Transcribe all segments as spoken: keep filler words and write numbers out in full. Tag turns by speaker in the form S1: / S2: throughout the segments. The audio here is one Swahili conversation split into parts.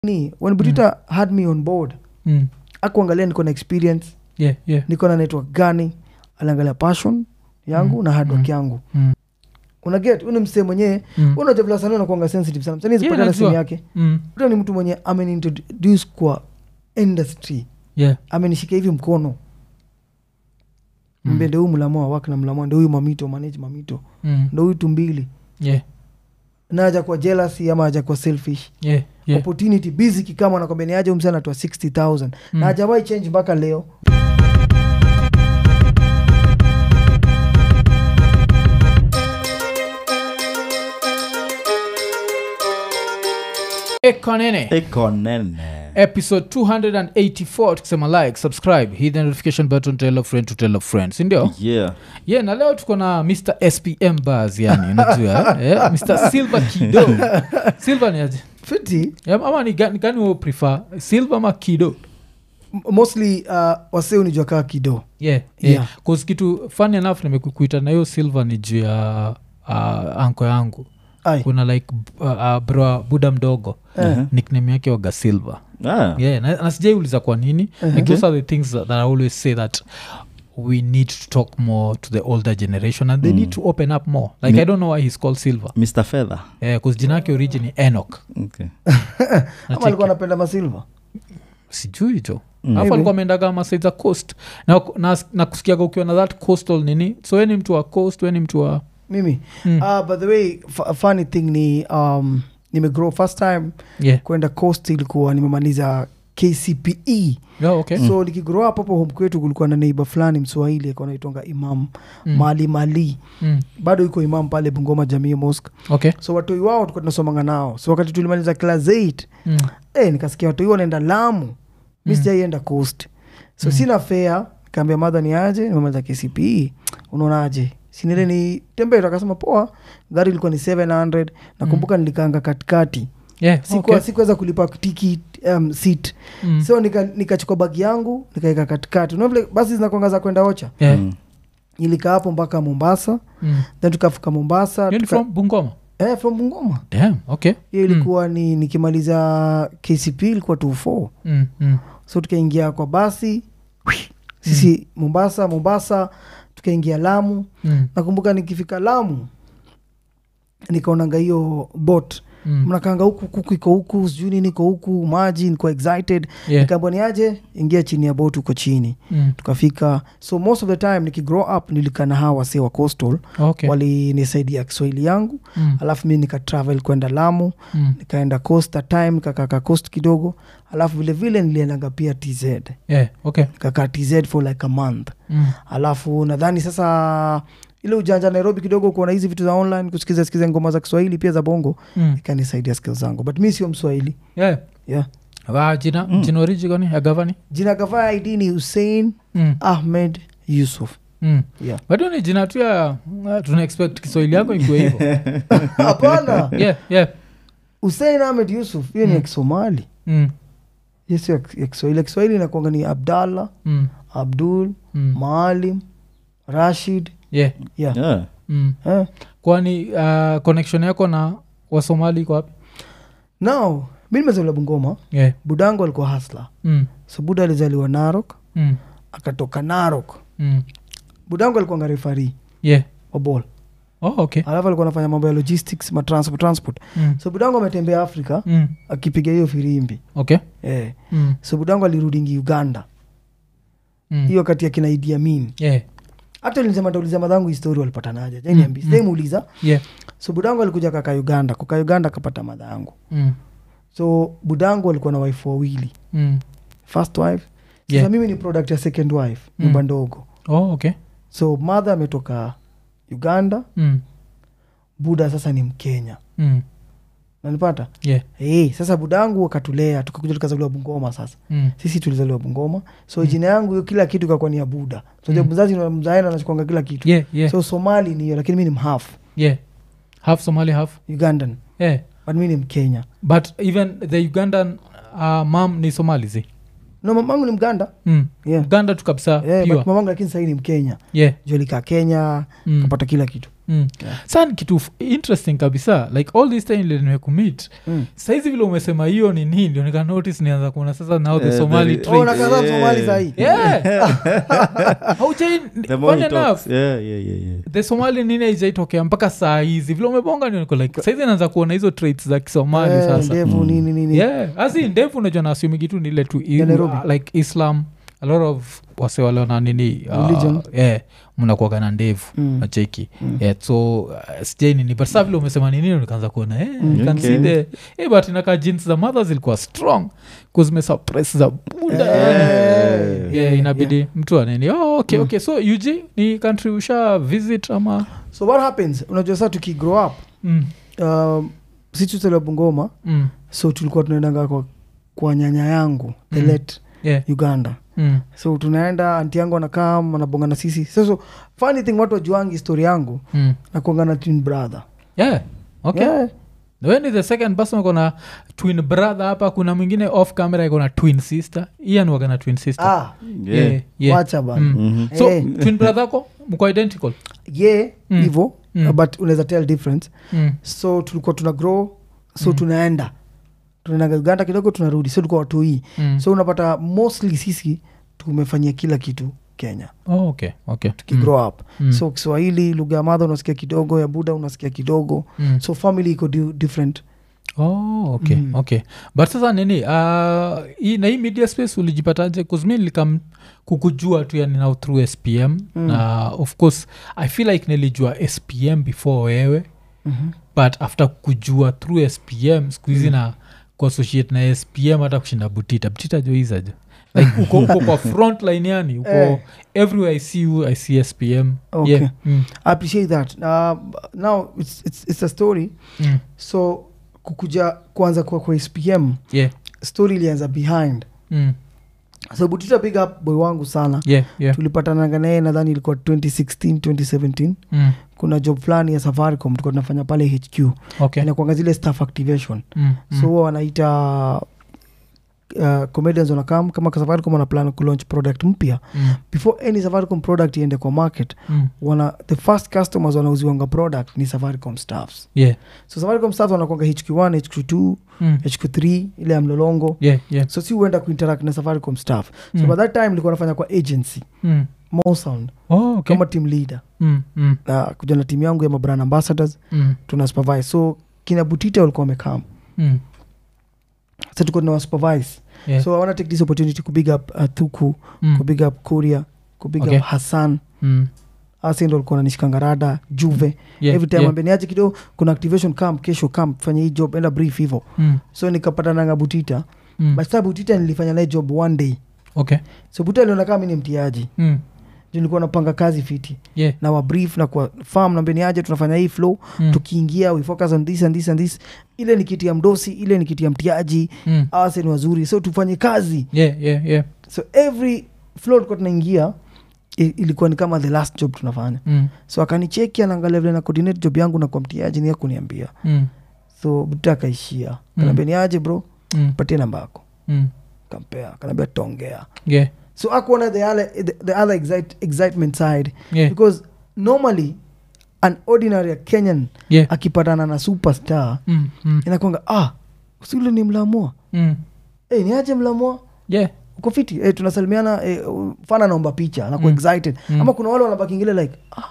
S1: ni when Butita mm. had me on board
S2: mm.
S1: akuangalia niko na experience
S2: yeah yeah
S1: niko na network gani, aliangalia passion yangu mm. na hard work mm. yangu
S2: mm.
S1: una get una msemo mwenyewe mm. unajua sana na kuanga sensitive sana msanii zipata
S2: yeah,
S1: simu yake
S2: mm.
S1: ndio ni mtu mwenye amenintroduce kwa industry
S2: yeah
S1: amenishika hivi mkono mm. mbende huyu mlamoa wake na mlamoa ndio huyu Mamito manage Mamito
S2: mm.
S1: ndio huyu Tumbili
S2: yeah
S1: na haja kwa jealousy ama haja kwa selfish
S2: yeah yeah
S1: opportunity busy kikama anakwambia ni aje msana tu sixty thousand mm. na hajawahi change mpaka leo.
S2: Ekonene
S3: Ekonene
S2: episode two eighty-four tukisema like subscribe hit the notification button, tell a friend to tell a friend, si ndio?
S3: yeah
S2: yeah na leo tuko na Mister S P M Buzz, yani unajua eh Mister Silver Kido. Silver ni aje
S1: fifty
S2: yeah, ama ni gani gani wewe prefer Silver ama Kido?
S1: Mostly uh, wasee unijua kaa Kido.
S2: yeah yeah, yeah. Cause kitu funny enough nimekuita na hiyo Silver ni juu ya uh, anko yangu. Ay. Kuna like uh, uh, bro buda mdogo uh-huh. nickname yake waga Silver.
S3: ah.
S2: yeah na, na sijai uliza kwa nini uh-huh. like those are the things that, that I always say that we need to talk more to the older generation and they mm. need to open up more like Mi- I don't know why he's called Silver.
S3: Mister Feather
S2: yeah because jina yake origin ni Enoch.
S3: okay
S1: ama alikuwa anapenda masilver
S2: sijui hicho mm. afa alikuwa ameendaga Masaid za coast na, na, na kusikiaga ukiwa na that coastal nini so wewe ni mtu wa coast wewe ni mtu wa
S1: mimi mm. uh, by the way f- funny thing ni um, nimegrow first time
S2: yeah.
S1: kwenda coast ilikuwa nimemaliza K C P E.
S2: Yeah, okay.
S1: So mm. nikigrow up hapo home kwetu kulikuwa na neighbor fulani Mswahili alikuwa anaitwa Imam mm. Mali Mali mm. bado yuko imam pale Bungoma Jamii Mosque.
S2: Okay.
S1: So watu wao tulikuwa tunasomanga nao. So wakati tulimaliza class eight mm. eh nikasikia watu wao wanaenda Lamu. Mimi mm. sijaenda coast. So mm. sina fare, kaambia mother ni aje nimemaliza K C P E. Unaonaje? Sinile ni tembea akasema poa, gari ilikuwa ni seven hundred nakumbuka mm. nilikaanga katikati.
S2: Yeah,
S1: sikuwa
S2: okay.
S1: sikuweza kulipa ticket um, seat mm. so nika nikachukua bagi yangu nikaeka katikati unaona vile basi zinakuangaza kwenda Ocha
S2: yeah. mm.
S1: nilikaa hapo mpaka Mombasa mm. then tukafika Mombasa
S2: tuka... from Bungoma
S1: eh from Bungoma
S2: damn okay
S1: hiyo ilikuwa mm. ni nikimaliza K C P ilikuwa two four
S2: mm. mm.
S1: so tukaingia kwa basi sisi mm. Mombasa Mombasa tukaingia Lamu mm. nakumbuka nikifika Lamu nikaonanga hiyo boat Mm. mnakanga huku kuku iko huku sijui niko huku maji niko excited yeah. nikaambia niaje ingia chini ya boat uko chini mm. tukafika so most of the time nikigrow up nilikaa na hawa wase wa coastal
S2: okay.
S1: walinisaidia Kiswahili yangu mm. alafu mimi nika travel kwenda Lamu mm. nikaenda coast a time nikakaa coast kidogo alafu vile vile niliendanga pia T Z
S2: yeah okay
S1: nikakaa T Z for like a month mm. alafu nadhani sasa ile ujanja Nairobi kidogo kuona hizi vitu za online kusikiza sikiza ngoma za Kiswahili pia za bongo mm. ikanisaidia skills zangu but mimi sio Mswahili.
S2: Yeah.
S1: Yeah.
S2: Wa jina mm. jina original ni ya gavani?
S1: Jina gavana I D ni Hussein mm. Ahmed Yusuf.
S2: Mm. Yeah. Bado ni jina tu ya tuna expect Kiswahili yako ikuwe hivyo.
S1: Hapana.
S2: Yeah, yeah.
S1: Hussein Ahmed Yusuf hiyo mm. ni Kisomali. Mm. Yes, ya Kiswahili. Kiswahili inakuanga ni Abdallah, mm. Abdul, mm. Maalim, Rashid.
S2: Yeah.
S1: Yeah.
S3: yeah.
S2: Mm. Eh. Kwani uh, connection yako na Wasomali iko wapi?
S1: Now, mimi nimezaliwa Bungoma.
S2: Yeah.
S1: Budangu alikuwa hustler. Mm. So Buda alizaliwa Narok. Mm. Akatoka Narok. Mm. Budangu alikuwa referee.
S2: Yeah.
S1: Wa ball.
S2: Oh, okay.
S1: Alafu alikuwa anafanya mambo ya logistics, ma transport transport. Mm. So Budangu ametembea Afrika mm. akipiga hiyo firimbi.
S2: Okay.
S1: Eh. Mm. So Budangu alirudi Uganda. Mm. Hiyo kati ya kina Idi Amin.
S2: Yeah.
S1: Hata nilisema ndauliza madhangu historia walipatanaje. Jani ambi. Mm. Sasa muuliza.
S2: Yeah.
S1: So Budangu alikuja kaka Uganda, kuka Uganda akapata madhangu. Mm. So Budangu alikuwa na wife wawili. Mm. First wife. Sasa yeah. mimi ni product ya second wife, mm. nyumba ndogo.
S2: Oh, okay.
S1: So mother ametoka Uganda. Mm. Buda sasa ni Mkenya. Mm. Nanipata?
S2: Yeah.
S1: Hey, sasa Budangu wakatulea, tukakuja tukazaliwa Bungoma sasa. Mm. Sisi tulizaliwa Bungoma. So mm. jina yangu hiyo kila kitu ikakuwa ni ya Buda. So mm. mzazi na mzaena anachukuanga kila kitu.
S2: Yeah, yeah.
S1: So Somali ni hiyo lakini mimi ni mhalf.
S2: Yeah. Half Somali, half
S1: Ugandan.
S2: Yeah.
S1: But mimi ni Mkenya.
S2: But even the Ugandan uh, mom ni Somali zi?
S1: No, mamangu ni Mganda.
S2: Mm. Yeah. Uganda tu kabisa
S1: yeah,
S2: pure.
S1: But mamangu lakini sasa ni Mkenya.
S2: Yeah.
S1: Jolika Kenya, mm. kapata kila kitu.
S2: Mm.
S1: Yeah.
S2: San kitu f- interesting kabisa like all this time ile nimekumit
S1: Mm.
S2: saizi vile umesema hiyo ni nini ndio nika notice nianza kuona sasa now the
S3: Eh,
S2: Somali
S3: very-
S2: trade.
S1: Oh, nakaza
S3: Yeah.
S1: Somali sahi.
S2: Yeah. Hauchai
S3: The more
S2: fun
S3: he
S2: enough
S3: talks, yeah, yeah, yeah, yeah.
S2: the Somali nini haijaitokea mpaka saa hizi vile umebonga ndio niko like saizi naanza kuona hizo traits za Kisomali
S1: Eh,
S2: sasa
S1: ndevu
S3: Mm.
S1: nini nini
S2: yeah asi ndevu unajua naasumigi tu nile tu
S1: Ya Nairobi.
S2: uh, like Islam a lot of wase waleona nini uh,
S1: Religion.
S2: yeah, mnakuaga na ndevu
S1: Mm.
S2: nacheki
S1: Mm.
S2: yeah, so uh, sijai nini but saa vile umesema nini nikaanza kuona eh,
S1: Mm.
S2: you can
S3: Okay.
S2: see the eh, but inakaa jeans za mother zilikuwa strong kuzimesuppress za buda yani
S1: Eh,
S2: yeah, inabidi
S1: yeah.
S2: mtu anini oh, okay,
S1: Mm.
S2: okay so U G ni country usha visit ama
S1: So what happens unajua saa tukigrow up
S2: mm,
S1: um, si tutaliwa Bungoma
S2: mm,
S1: so tulikuwa tunaendanga kwa, kwa nyanya yangu the
S2: Mm.
S1: late
S2: yeah,
S1: Uganda
S2: mm,
S1: so tunaenda anti yangu anakaa anabonga na sisi so, so funny thing watu wajuangi story yangu
S2: mm.
S1: nakuanga na twin brother
S2: yeah, okay
S1: yeah.
S2: When is the second person kona twin brother hapa kuna mwingine off camera iko na twin sister ian waga na twin sister
S1: ah,
S3: Yeah.
S2: yeah, yeah.
S1: wacha bana
S2: Mm.
S3: Mhm.
S2: So
S1: Eh.
S2: twin brother ko mko identical
S1: ye
S2: Mm.
S1: hivo
S2: Mm.
S1: but unaweza tell difference
S2: mm.
S1: so tulikuwa tuna grow so
S2: Mm.
S1: tunaenda tunaenda Uganda kidogo tunarudi so tulikuwa watu hii
S2: Mm.
S1: so unapata mostly sisi tumefanyia kila kitu Kenya
S2: Oh, okay, okay.
S1: tukigrow up
S2: Mm.
S1: so Kiswahili lugha ya madha unasikia kidogo ya Buda unasikia kidogo
S2: Mm.
S1: so family iko di- different
S2: Oh, okay,
S1: Mm.
S2: okay. But sasa nini uh, hii, na hii media space ulijipataje kuzmi likam kukujua tu yani now through S P M
S1: Mm.
S2: na of course I feel like nilijua S P M before wewe
S1: mm-hmm.
S2: but after kujua through S P M sikuhizi
S1: Mm.
S2: na kuassociate na S P M hata kushinda butita butita joizajo like uko, uko kwa front line yani uko
S1: Eh.
S2: everywhere I see you I see S P M
S1: Okay.
S2: yeah. mm.
S1: I appreciate that uh, now it's, it's, it's a story
S2: Mm.
S1: so kukuja kuanza kwa, kwa S P M
S2: yeah
S1: story ilianza behind
S2: mm.
S1: so Butita big up boy wangu sana
S2: yeah yeah
S1: tulipatananga naye nadhani ilikuwa twenty sixteen twenty seventeen
S2: mm.
S1: kuna job fulani ya Safaricom tulikuwa tunafanya pale H Q
S2: okay
S1: inakuanga zile staff activation
S2: mm.
S1: so huwa wanaita uh, comedians wanakam kama Safaricom wana plan kulaunch product mpya
S2: mm.
S1: before any Safaricom product iende kwa market
S2: mm.
S1: wana the first customers wanauziwanga product ni Safaricom staffs
S2: yeah
S1: so Safaricom staffs wanakuanga H Q one H Q two
S2: mm.
S1: H Q three ile ya Mlolongo
S2: yeah yeah
S1: so si huenda kuinteract na Safaricom staff so
S2: Mm.
S1: by that time nilikuwa nafanya kwa agency
S2: mm.
S1: Mosound
S2: oh, okay.
S1: kama team leader
S2: mm. Mm.
S1: uh, kuja na timu yangu ya mabrand ambassadors
S2: Mm.
S1: tuna supervise so kina Butita walikuwa wamekam
S2: Mm.
S1: so tulikuwa tuna supervise
S2: Yeah.
S1: so I want to take this opportunity to big up uh, Thuku
S2: Mm.
S1: ku big up Kuria ku big
S2: Okay.
S1: up Hassan
S2: Mm.
S1: asi ndo alikuwa nanishikanga rada Juve
S2: Yeah,
S1: every time
S2: yeah.
S1: ambeniaje kidogo kuna activation camp kesho camp fanya hii job enda brief hivo
S2: Mm.
S1: so nikapatananga Butita
S2: Mm.
S1: but saa Butita nilifanya naye job one day
S2: okay
S1: so Butita aliona kama mi ni mtiaji
S2: mm.
S1: Juu nilikuwa napanga kazi fiti
S2: yeah
S1: na wa brief na kwa farm nambeniaje tunafanya hii flow
S2: mm.
S1: tukiingia we focus on this and this and this ile ni kiti ya mdosi ile ni kiti ya mtiaji
S2: mm.
S1: awase ni wazuri so tufanye kazi
S2: yeah yeah yeah
S1: so every flow tulikuwa tunaingia i- ilikuwa ni kama the last job tunafanya
S2: mm.
S1: so akanicheki anaangalia vile na coordinate job yangu na kwa mtiaji ni kuniambia
S2: Mm.
S1: so Buta akaishia kanaambia ni aje bro
S2: Mm.
S1: patie namba yako
S2: Mm.
S1: kampea kanaambia tongea
S2: yeah
S1: so akuona the other, the, the other excite, excitement side
S2: yeah
S1: because normally an ordinary Kenyan
S2: yeah
S1: akipatana na superstar
S2: mm. Mm.
S1: inakwanga ah usule ni mlamua
S2: Mm.
S1: hey, ni aje mlamua
S2: yeah
S1: uko fiti hey, tunasalimiana hey, fana naomba picha anakuwa
S2: Mm.
S1: excited
S2: Mm.
S1: ama kuna wale wanabaki ingile like ah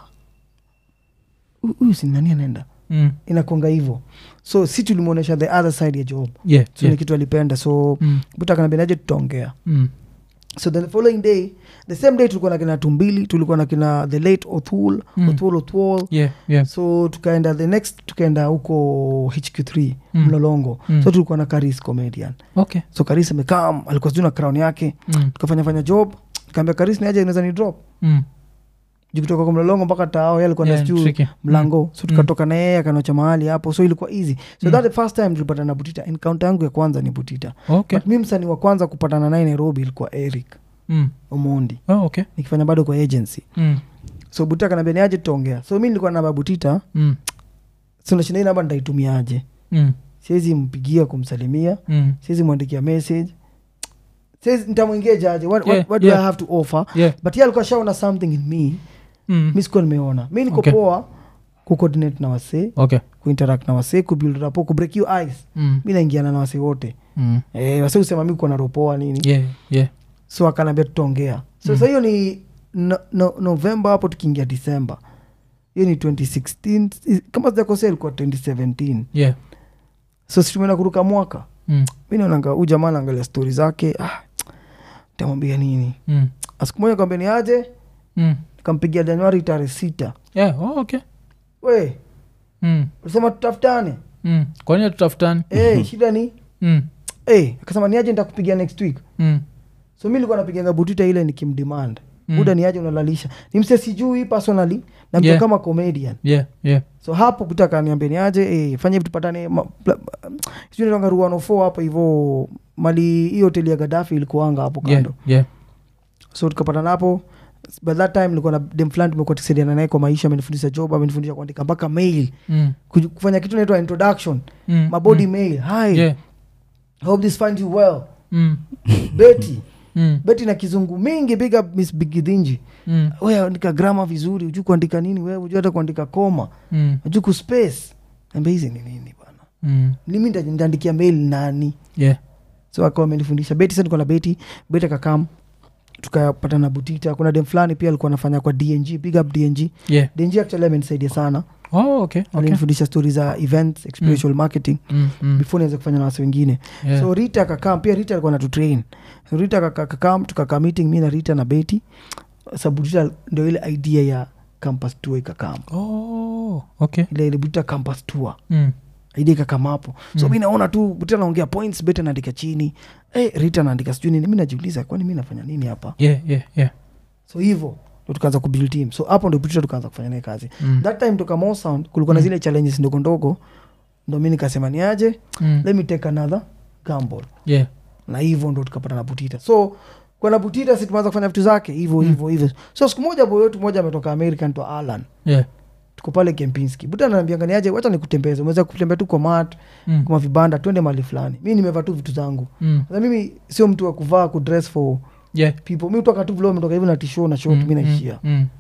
S1: hu- huyu si nani anaenda
S2: mm.
S1: inakwanga hivyo so si tulimwonyesha the other side ya job
S2: yeah
S1: so
S2: yeah
S1: ni kitu alipenda so
S2: mm.
S1: Buta akaniambiaje tutaongea
S2: Mm.
S1: so the following day the same day tulikuwa na kina Tumbili tulikuwa na kina the late Othul
S2: Mm.
S1: Othul Othwal
S2: yeah yeah
S1: so tukaenda the next tukaenda huko H Q three
S2: Mm.
S1: Mlolongo
S2: Mm.
S1: so tulikuwa na Karis comedian
S2: okay
S1: so Karis amekam alikuwa sijui na crown yake
S2: mm.
S1: tukafanya fanya job kaambia Karis ni aje unaweza ni drop
S2: Mm.
S1: juu kutoka kwa Mlolongo mpaka Tao yeye alikuwa
S2: Yeah,
S1: na sijui
S2: tricky.
S1: mlango so tukatoka na yeye akanocha mahali hapo so ilikuwa easy so
S2: Mm.
S1: that the first time tulipatana na Butita encounter yangu ya kwanza ni Butita
S2: okay
S1: but mi msanii wa kwanza kupatana naye Nairobi ilikuwa Eric
S2: mm.
S1: Omondi
S2: oh okay
S1: nikifanya bado kwa agency
S2: mm.
S1: so Butita kanaambia ni aje tutaongea so mi nilikuwa na namba Butita
S2: Mm.
S1: so nashinda hii namba nitaitumiaje
S2: Mm.
S1: siwezi mpigia kumsalimia
S2: Mm.
S1: siwezi mwandikia message siwezi nitamwengage aje what,
S2: Yeah,
S1: what, what do
S2: yeah.
S1: I have to offer
S2: yeah
S1: but yeye alikuwa shaona something in me
S2: mm.
S1: mi sikuwa nimeona mi niko
S2: Okay.
S1: poa kucoordinate na wasee
S2: okay.
S1: kuinteract na wasee kubuild rapport kubreak you ice
S2: mm.
S1: mi naingiana na wasee wote
S2: mm.
S1: eh, wasee usema mi kuwa na ropoa nini
S2: yeah, yeah.
S1: so akanambia tutaongea so mm. sa hiyo ni no, no, november hapo tukiingia december hiyo ni twenty sixteen kama sijakosea ilikuwa twenty seventeen
S2: yeah.
S1: so situmena kuruka mwaka
S2: mm.
S1: mi naonanga huu jamaa naangalia stori zake ah, tamwambia nini
S2: mm.
S1: asiku moja kwambia ni aje
S2: mm.
S1: nikampigia januari tarehe sita
S2: yeah. oh, okay.
S1: we
S2: mm.
S1: ulisema tutafutane
S2: mm. kwani tutafutane
S1: hey, shida ni
S2: mm.
S1: hey, akasema ni aje nitakupigia next week
S2: mm.
S1: so mi likuwa napiganga butita ile nikimdemand mm. buda ni aje unalalisha ni mse sijui personally na mtu
S2: Yeah.
S1: kama comedian
S2: yeah, yeah.
S1: so hapo buta kaniambia ni aje eh, fanya hivi tupatane sijui ndio one oh four hapo hivyo mali hiyo hoteli ya Gaddafi ilikuanga hapo
S2: yeah,
S1: kando
S2: yeah.
S1: so tukapatana hapo by that time nilikuwa na dem fulani tumekuwa tukisaidiana naye kwa maisha amenifundisha job amenifundisha kuandika mpaka mail
S2: mm.
S1: Kuj- kufanya kitu inaitwa introduction
S2: mm.
S1: mabody
S2: mm.
S1: mail hi
S2: yeah.
S1: hope this finds you well
S2: mm.
S1: Betty
S2: mm.
S1: Betty na kizungu mingi big up Miss Bigidinji
S2: mm.
S1: wewe andika grammar vizuri hujui kuandika nini wewe hujui hata kuandika koma
S2: mm.
S1: hujui kuspace ambia hizi ni nini bwana
S2: mm.
S1: mimi nitaandikia mail nani
S2: yeah.
S1: so akawa amenifundisha Betty sasa niko na Betty Betty akakam tukapata na butita kuna dem fulani pia alikuwa anafanya kwa D N G big up D N G
S2: yeah.
S1: D N G actually amenisaidia sana
S2: oh, okay. okay.
S1: alinifundisha stories za events experiential mm. marketing
S2: mm. mm.
S1: before niweze kufanya na watu wengine
S2: yeah.
S1: so Rita akakam pia Rita alikuwa anatutrain so Rita akakam tukakaa meeting mimi na Rita na Betty sababu Rita ndio ile idea ya campus tour ikakam
S2: oh, okay.
S1: ile ile Butita campus tour
S2: mm.
S1: idea ikakama hapo so
S2: Mm.
S1: mi naona tu Butita naongea points Betty anaandika chini eh Rita anaandika sijui nini mimi najiuliza kwani mimi nafanya nini hapa
S2: yeah, yeah, yeah.
S1: so hivyo ndio tukaanza kubuild team so hapo ndio Butita tukaanza kufanya naye kazi
S2: mm.
S1: that time toka Mo Sound kulikuwa na
S2: Mm.
S1: zile challenges ndogo ndogo ndio mimi nikasema ni aje
S2: mm.
S1: let me take another gamble
S2: yeah.
S1: na hivyo ndo tukapata na Butita so kwa na Butita si tumeanza kufanya vitu zake hivyo
S2: Mm.
S1: hivyo hivyo so siku moja boy wetu mmoja ametoka America anaitwa Alan
S2: yeah.
S1: tuko pale Kempinski Butita ananiambia ni aje wacha nikutembeze umeweza kutembea tu kwa mat
S2: mm.
S1: kwa vibanda twende mahali fulani mimi nimevaa tu vitu zangu
S2: mm.
S1: sasa mimi sio mtu wa kuvaa ku dress for
S2: yeah.
S1: people mimi kutoka tu vlog mtoka hivi na t-shirt na short
S2: mm.
S1: mimi naishia
S2: mm. mm.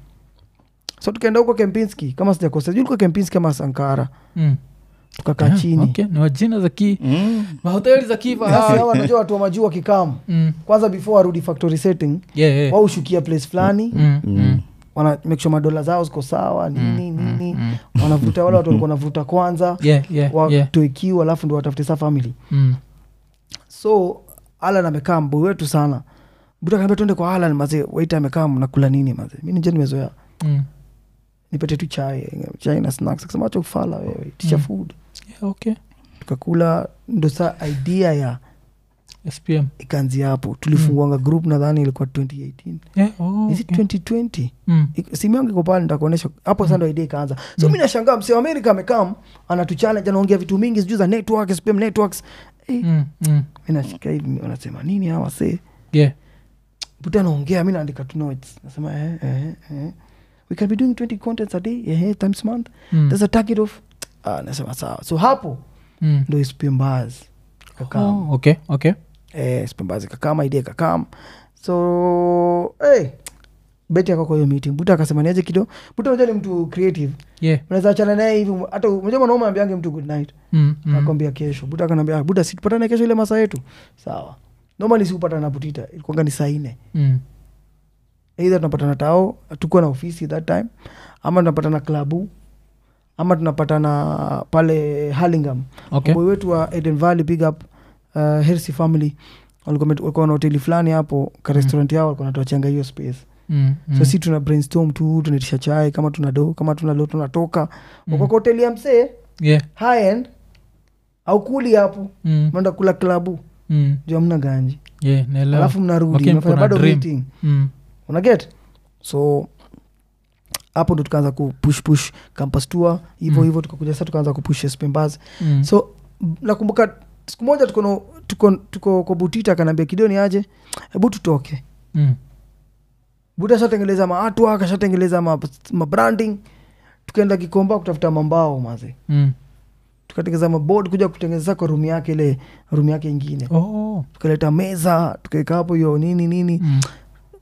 S1: so tukaenda huko Kempinski kama sijakosa juu kwa Kempinski kama Sankara
S2: mm.
S1: tukakaa
S2: yeah,
S1: chini
S2: okay. ni wajina za ki
S3: Mm.
S2: mahoteli za kiva
S1: sasa hawa wanajua watu wa majuu wakikam
S2: mm.
S1: kwanza before arudi factory setting
S2: yeah, yeah.
S1: wao ushukia place fulani
S2: mm. mm.
S1: wana make sure madola zao ziko sawa nini
S2: Mm,
S1: nini
S2: mm,
S1: wanavuta wale watu walikuwa wanavuta kwanza
S2: yeah, yeah, yeah.
S1: watoekiwa alafu ndo watafute sa family
S2: mm.
S1: so Alan amekaa mboi wetu sana buta kaambia tuende kwa Alan mazee waita amekaa mnakula nini mazee mi nje nimezoea
S2: mm.
S1: nipate tu chai chai na snacks akasema acha kufala wewe tisha
S2: Mm.
S1: food
S2: yeah, okay.
S1: tukakula ndo saa idea ya
S2: S P M
S1: ikaanzia hapo tulifunguanga group nadhani ilikuwa twenty eighteen
S2: yeah, oh,
S1: is it
S2: okay.
S1: twenty twenty
S2: mm.
S1: Ik- simu yangu iko pale nitakuonyesha hapo sasa ndo idea ikaanza so
S2: Mm.
S1: mi nashangaa msee wa America amekam anatuchallenge anaongea vitu mingi sijui za network S P M networks eh,
S2: mm. mm.
S1: mi nashika hivi wanasema nini hawa see
S2: yeah.
S1: buta anaongea mi naandika tu notes nasema eh, eh, eh. we can be doing twenty contents a day eh, eh, times month
S2: mm.
S1: there's a target of ah, nasema sawa so hapo
S2: mm.
S1: ndo S P M bars kakam
S2: oh, okay, okay.
S1: eh, S P M bars kakam idea kakam so hey, Betty akakwa hiyo meeting buta akasema niaje kido buta unajua ni mtu creative
S2: yeah.
S1: unaweza achana naye hivi hata unajua mwanaume ambiange mtu good night
S2: mm. mm.
S1: akwambia kesho buta akanambia "Ah, buda situpatane kesho ile masaa yetu sawa normally sikupatana na Butita ilikuwanga ni saa nne
S2: mm.
S1: either tunapatana tao tukuwa na ofisi that time ama tunapatana klabu ama tunapatana pale Hurlingham
S2: okay.
S1: boy wetu wa Eden Valley big up uh, Hersi family walikuwa met- walikuwa na hoteli fulani hapo ka restaurant yao walikuwa natuachanga hiyo space
S2: mm. mm.
S1: so si tuna brainstorm tu tunaitisha chai kama tuna do kama tuna lo tunatoka
S2: Mm.
S1: mm. kwa hoteli ya msee
S2: yeah.
S1: high end au kuli hapo
S2: mm.
S1: mnaenda kula klabu
S2: mm.
S1: juu hamna ganji
S2: yeah, naelewa.
S1: alafu mnarudi
S2: Okay,
S1: mnafanya
S2: kuna
S1: bado
S2: dream.
S1: meeting
S2: mm.
S1: unaget so hapo ndo tukaanza kupush push campus tour hivyo
S2: Mm.
S1: hivyo tukakuja sasa tukaanza kupush S P M bars
S2: mm.
S1: so m- nakumbuka siku moja tuko no- tuko tuko kwa Butita akaniambia Kidoni aje hebu tutoke
S2: mm.
S1: Buta ashatengeleza maartwork ashatengeleza ma, ma branding tukaenda Kikomba kutafuta mambao maze
S2: mm.
S1: tukatengeza maboard kuja kutengeneza kwa room yake ile room yake ingine
S2: oh.
S1: tukaleta meza tukaweka hapo hiyo nini nini
S2: mm.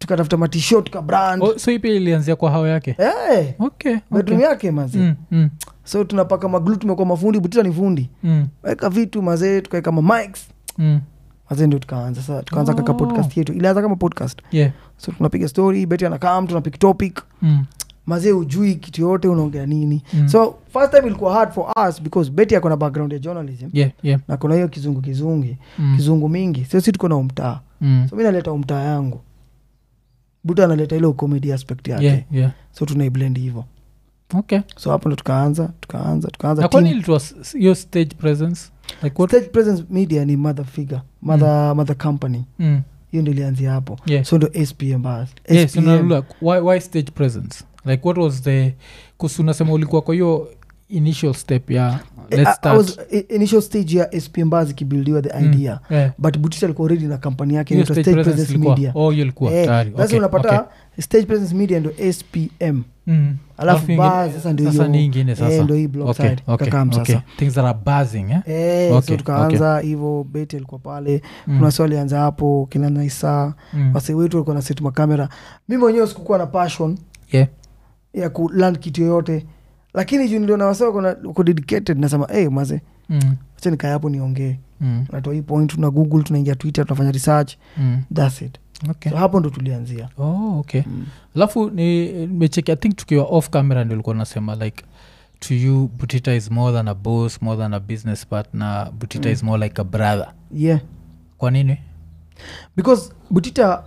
S1: tukatafuta matishot ka brand.
S2: Oh, so ipi ilianzia kwa hao yake?
S1: Eh.
S2: Okay.
S1: Bedroom
S2: okay.
S1: yake mazee.
S2: Mm, mm.
S1: So tunapaka maglu tumekuwa mafundi, Butita ni fundi.
S2: Mm.
S1: Weka vitu mazee, tukaeka ma mics.
S2: Mm.
S1: Mazee ndio tukaanza sasa. Tukaanza
S2: oh.
S1: kaka podcast yetu. Ilianza kama podcast.
S2: Yeah.
S1: So tunapiga story, Betty anakaa, tunapick topic.
S2: Mm.
S1: Mazee ujui kitu yote unaongea nini.
S2: Mm.
S1: So first time ilikuwa hard for us because Betty akona background ya journalism.
S2: Yeah, yeah.
S1: Na kuna hiyo kizungu kizungi,
S2: mm.
S1: kizungu mingi. So sisi tuko na umtaa.
S2: Mm.
S1: So mimi naleta umtaa yangu. Buta analeta ile comedy aspect yake.
S2: Yeah, yeah.
S1: So tunaiblend hivyo.
S2: Okay.
S1: So hapo ndo tukaanza, tukaanza, tukaanza.
S2: Na kwani ilikuwa your stage presence? Like what?
S1: Stage presence media ni mother figure, mother mm. mother company.
S2: Mm.
S1: Hiyo ndio ilianzia hapo.
S2: Yeah.
S1: So ndo S P M bas.
S2: Yes, so look, why why stage presence? Like what was the kusuna sema ulikuwa kwa hiyo initial step ya let's start.
S1: I, I was initial stage ya S P M bas kibuildiwa the idea.
S2: Mm. Yeah.
S1: But Butita alikuwa already na company yake
S2: Your
S1: stage,
S2: stage
S1: stage
S2: presence
S1: presence media.
S2: Oh, you ilikuwa
S1: eh,
S2: tayari.
S1: Sasa
S2: okay.
S1: unapata
S2: okay.
S1: stage presence media ndo S P M.
S2: Mm.
S1: Alafu buzz sasa ndio
S2: sasa nyingine sasa.
S1: Eh, ndio hii block
S2: okay.
S1: side.
S2: Okay.
S1: Kakam
S2: okay.
S1: sasa.
S2: Things that are buzzing, eh?
S1: Eh,
S2: okay.
S1: so tukaanza hivyo okay. Betty alikuwa pale. Mm. Kuna swali alianza hapo kina Naisa. Mm. Wase wetu walikuwa na set makamera. Mimi mwenyewe sikukuwa na passion.
S2: Yeah.
S1: Ya ku learn kitu yoyote. Lakini juu niliona wase wako na uko dedicated nasema eh hey, maze. Mm. Acha nikae hapo niongee. Mm. Natoa hii point tuna Google, tunaingia Twitter, tunafanya research. Mm. That's it.
S2: Okay.
S1: So hapo ndo tulianzia.
S2: Oh, okay. Mm. Alafu ni nimecheki I think tukiwa off camera ndio ulikuwa unasema like to you Butita is more than a boss, more than a business partner. Butita mm. is more like a brother.
S1: Yeah.
S2: Kwa nini?
S1: Because Butita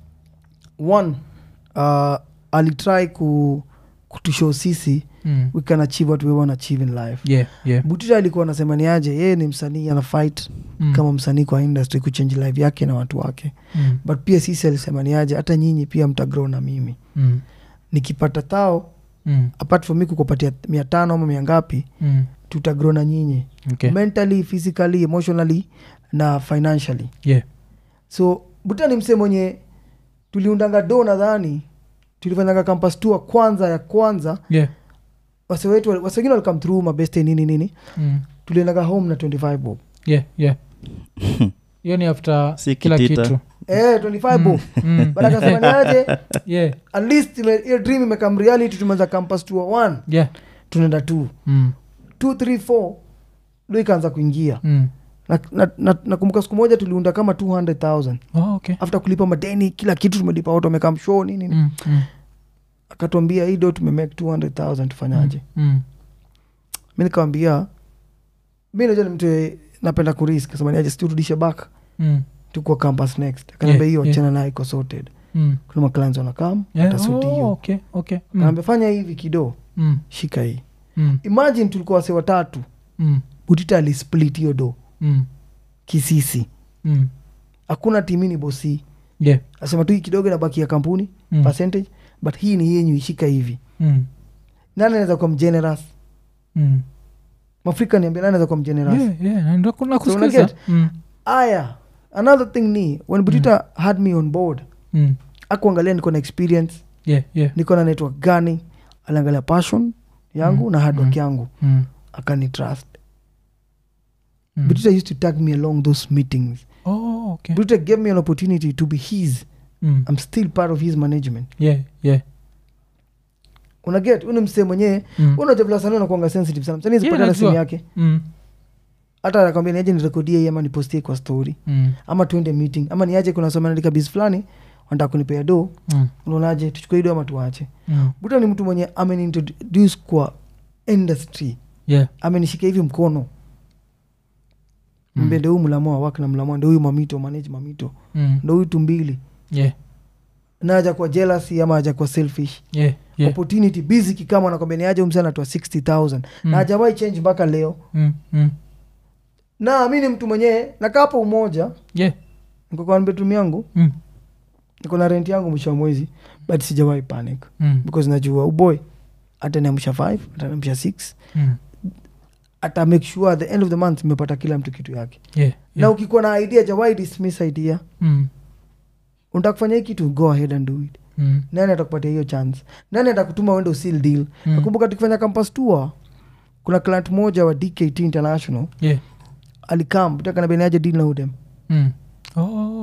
S1: one uh, alitry ku kutushow sisi mm. we can achieve what we want to achieve in life.
S2: Yeah, yeah.
S1: Butita alikuwa anasema ni aje yeye ni msanii ana fight mm. kama msanii kwa industry kuchange life yake na watu wake. Mm. But pia sisi alisema ni aje hata nyinyi pia mtagrow na mimi. Mm. Nikipata tao mm. apart from me kukupatia mia tano ama mia ngapi mm. tutagrow na nyinyi. Okay. Mentally, physically, emotionally na financially. Yeah. So Butita ni msee mwenye tuliundanga do nadhani tulifanyanga campus tour kwanza ya kwanza. Yeah. Wase wetu wase wengine walikam through mabeste nini nini. Mm. Tuliendaga home na twenty-five bob.
S2: Yeah, yeah. Hiyo ni after si kila kitita. Kitu.
S1: Eh, twenty-five bob. Mm. But akasema niaje? Yeah. At least ile dream imekam reality tumeanza campus tour one.
S2: Yeah.
S1: Tunaenda two. Mm. two, three, four ndio ikaanza kuingia. Mm. Na nakumbuka na, na, na siku moja tuliunda kama two hundred thousand.
S2: Oh, okay. After
S1: kulipa madeni kila kitu tumelipa, watu wamekam show nini nini. Mm, mm. Akatuambia hii ndio tumemake two hundred thousand tufanyaje? Mm, mm. Mimi nikamwambia mimi najua ni mtu napenda kurisk kasema niaje turudishe back. Mm. Tuko campus next. Akaniambia hiyo yeah, yeah. Chana nayo iko sorted. Mm. Kuna clients wanakam
S2: yeah, atasuti hiyo. Oh, okay, okay. Mm.
S1: Akaniambia fanya hivi kido. Mm. Shika hii. Mm. Imagine tulikuwa wase watatu. Mm. Butita ali split hiyo do. Mm. Kisisi. Mm. Hakuna timini bosi. Yeah. Asema tu hii kidogo inabaki ya kampuni, mm. percentage, but hii ni yenyu ishika hivi. Mm. Nani anaweza kuwa mgenerous? Mm. Mafrika niambia nani anaweza kuwa mgenerous?
S2: Yeah, yeah, ndio kuna kusikiza.
S1: So, mm. Aya, another thing ni when Butita mm. had me on board. Mm. Akuangalia niko na experience.
S2: Yeah, yeah.
S1: Niko na network gani? Aliangalia passion yangu mm. na hard work mm. yangu. Mm. Akani trust. Mm. Butita used to tag me along those meetings.
S2: Oh, okay.
S1: Butita gave me an opportunity to be his. Mm. I'm still part of his management.
S2: Yeah, yeah.
S1: Unaget, uni msee mwenyewe, mm. unajabla sana unakuanga sensitive sana. Msanii zipata na simu yake. Mm. Hata anakwambia niaje nirekodie hii ama nipostie kwa story. Mm. Ama tuende meeting. Ama niaje kuna soma naandika biz fulani, wanataka kunipea do. Mm. Unaonaje tuchukue hiyo ama tuache. Mm. Butita ni mtu mwenye ameniintroduce kwa industry. Yeah. Amenishika hivi mkono. Mm. Mbende huyu mlamoa waki na mlamoa ndio huyu mamito manage mamito. Mm. Ndio huyu tumbili. Yeah. Na haja kwa jealousy ama haja kwa selfish. Yeah, yeah. Opportunity busy kikama anakwambia ni aje umsana atoa sixty thousand. Mm. Na hajawahi change mpaka leo. Mm. Mm. Na mimi ni mtu mwenyewe nakaa hapo umoja. Yeah. Niko kwa bedroom yangu. Mm. Niko na rent yangu mwisho wa mwezi, but sijawahi panic. Mm. Because najua uboy ataniamsha five, ataniamsha six. Mm. Ata make sure at the end of the month nimepata kila mtu kitu yake. Yeah, yeah. Na ukikuwa na idea jawahi dismiss idea. Mm. Unataka kufanya hiki kitu, go ahead and do it. Mm. Nani atakupatia hiyo chance? Nani atakutuma uende usil deal? Mm. Nakumbuka tukifanya campus tour, kuna client moja wa D K T International. Yeah. Alikam, Butita kanambia niaje deal na udem. Mm. Oh,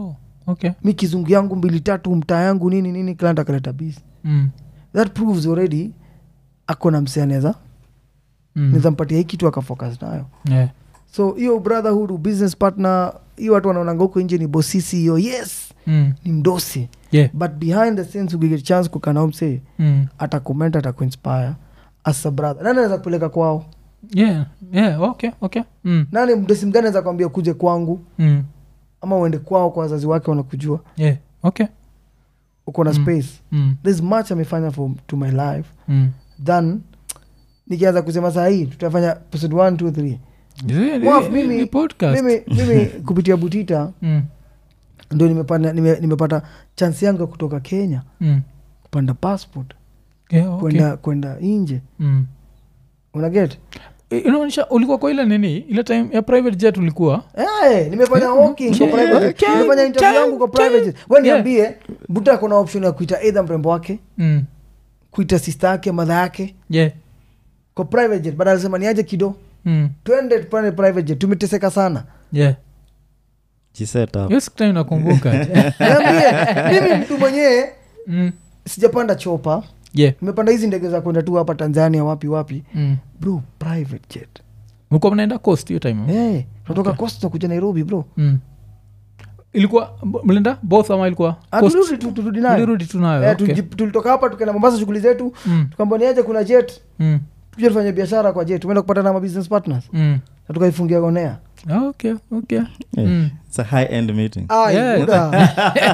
S2: okay.
S1: Mi kizungu yangu mbili tatu mtaa yangu nini nini client akaleta busy.
S2: Mm.
S1: That proves already ako na msee anaweza
S2: Mm.
S1: naweza mpatia hii kitu akafocus nayo.
S2: Yeah.
S1: So hiyo brotherhood business partner hiyo watu wanaonanga huko nje ni bosisi hiyo yes
S2: Mm.
S1: ni mdosi.
S2: Yeah.
S1: But behind the scenes you get chance kukana msee
S2: Mm.
S1: atakomment atakuinspire as a brother. Nani anaweza kupeleka kwao?
S2: Yeah. Yeah. Okay. Okay. Mm.
S1: Nani mdosi mgani anaweza kwambia kuje kwangu
S2: Mm.
S1: ama uende kwao kwa wazazi wake wanakujua?
S2: Yeah. Okay.
S1: Uko na
S2: Mm.
S1: space.
S2: Mm.
S1: There's much amefanya for to my life
S2: Mm.
S1: than nikianza kusema saa hii tutafanya episode one two three.
S2: Yeah,
S1: Waf,
S2: the-
S1: mimi-
S2: the podcast.
S1: Mimi mimi kupitia Butita
S2: Mm.
S1: ndio nimepata nime, nimepata chance yangu ya kutoka Kenya
S2: Mm.
S1: kupanda passport
S2: Yeah, okay.
S1: kwenda kwenda nje.
S2: Mm.
S1: Unaget?
S2: Eh, inaonyesha ulikuwa kwa ile nini ile time ya private jet ulikuwa
S1: Hey, nimefanya
S2: Yeah.
S1: walking kwa
S2: Yeah.
S1: private jet.
S2: Yeah.
S1: Nimefanya interview
S2: Yeah.
S1: yangu kwa private jet. Wewe
S2: Yeah.
S1: niambie Buta kuna option ya kuita either mrembo wake,
S2: mm.
S1: kuita sister yake, mother yake
S2: yeah.
S1: kwa private jet. Baada alisema niaje kido.
S2: Mm.
S1: Twende tupande private jet. Tumeteseka sana.
S2: yeah.
S3: Jiset up.
S2: Yes, time nakumbuka
S1: Niambie mimi mtu mwenyewe
S2: mm.
S1: sijapanda chopa.
S2: yeah.
S1: Nimepanda hizi ndege za kwenda tu hapa Tanzania wapi wapi.
S2: mm.
S1: Bro, private jet.
S2: mlikuwa mnaenda coast hiyo time
S1: Hey, tunatoka
S2: Okay.
S1: Coast kuja Nairobi bro.
S2: mm. ilikuwa b- mlienda both ama ilikuwa
S1: Ah,
S2: coast?
S1: tulirudi tu- turudi nayo.
S2: Ulirudi tu nayo
S1: Eh,
S2: okay.
S1: tuji- tulitoka hapa tukaenda Mombasa shughuli zetu.
S2: mm.
S1: Tukaambia niaje kuna jet.
S2: Mm.
S1: Tuje tufanye biashara kwa jet. Tumeenda kupata na ma business partners.
S2: Mm.
S1: Na tukaifungia Gonea.
S2: Ah, okay, okay.
S3: Yeah.
S2: Mm.
S3: It's a high-end meeting.
S1: Ah,
S2: Yeah.
S1: Buda.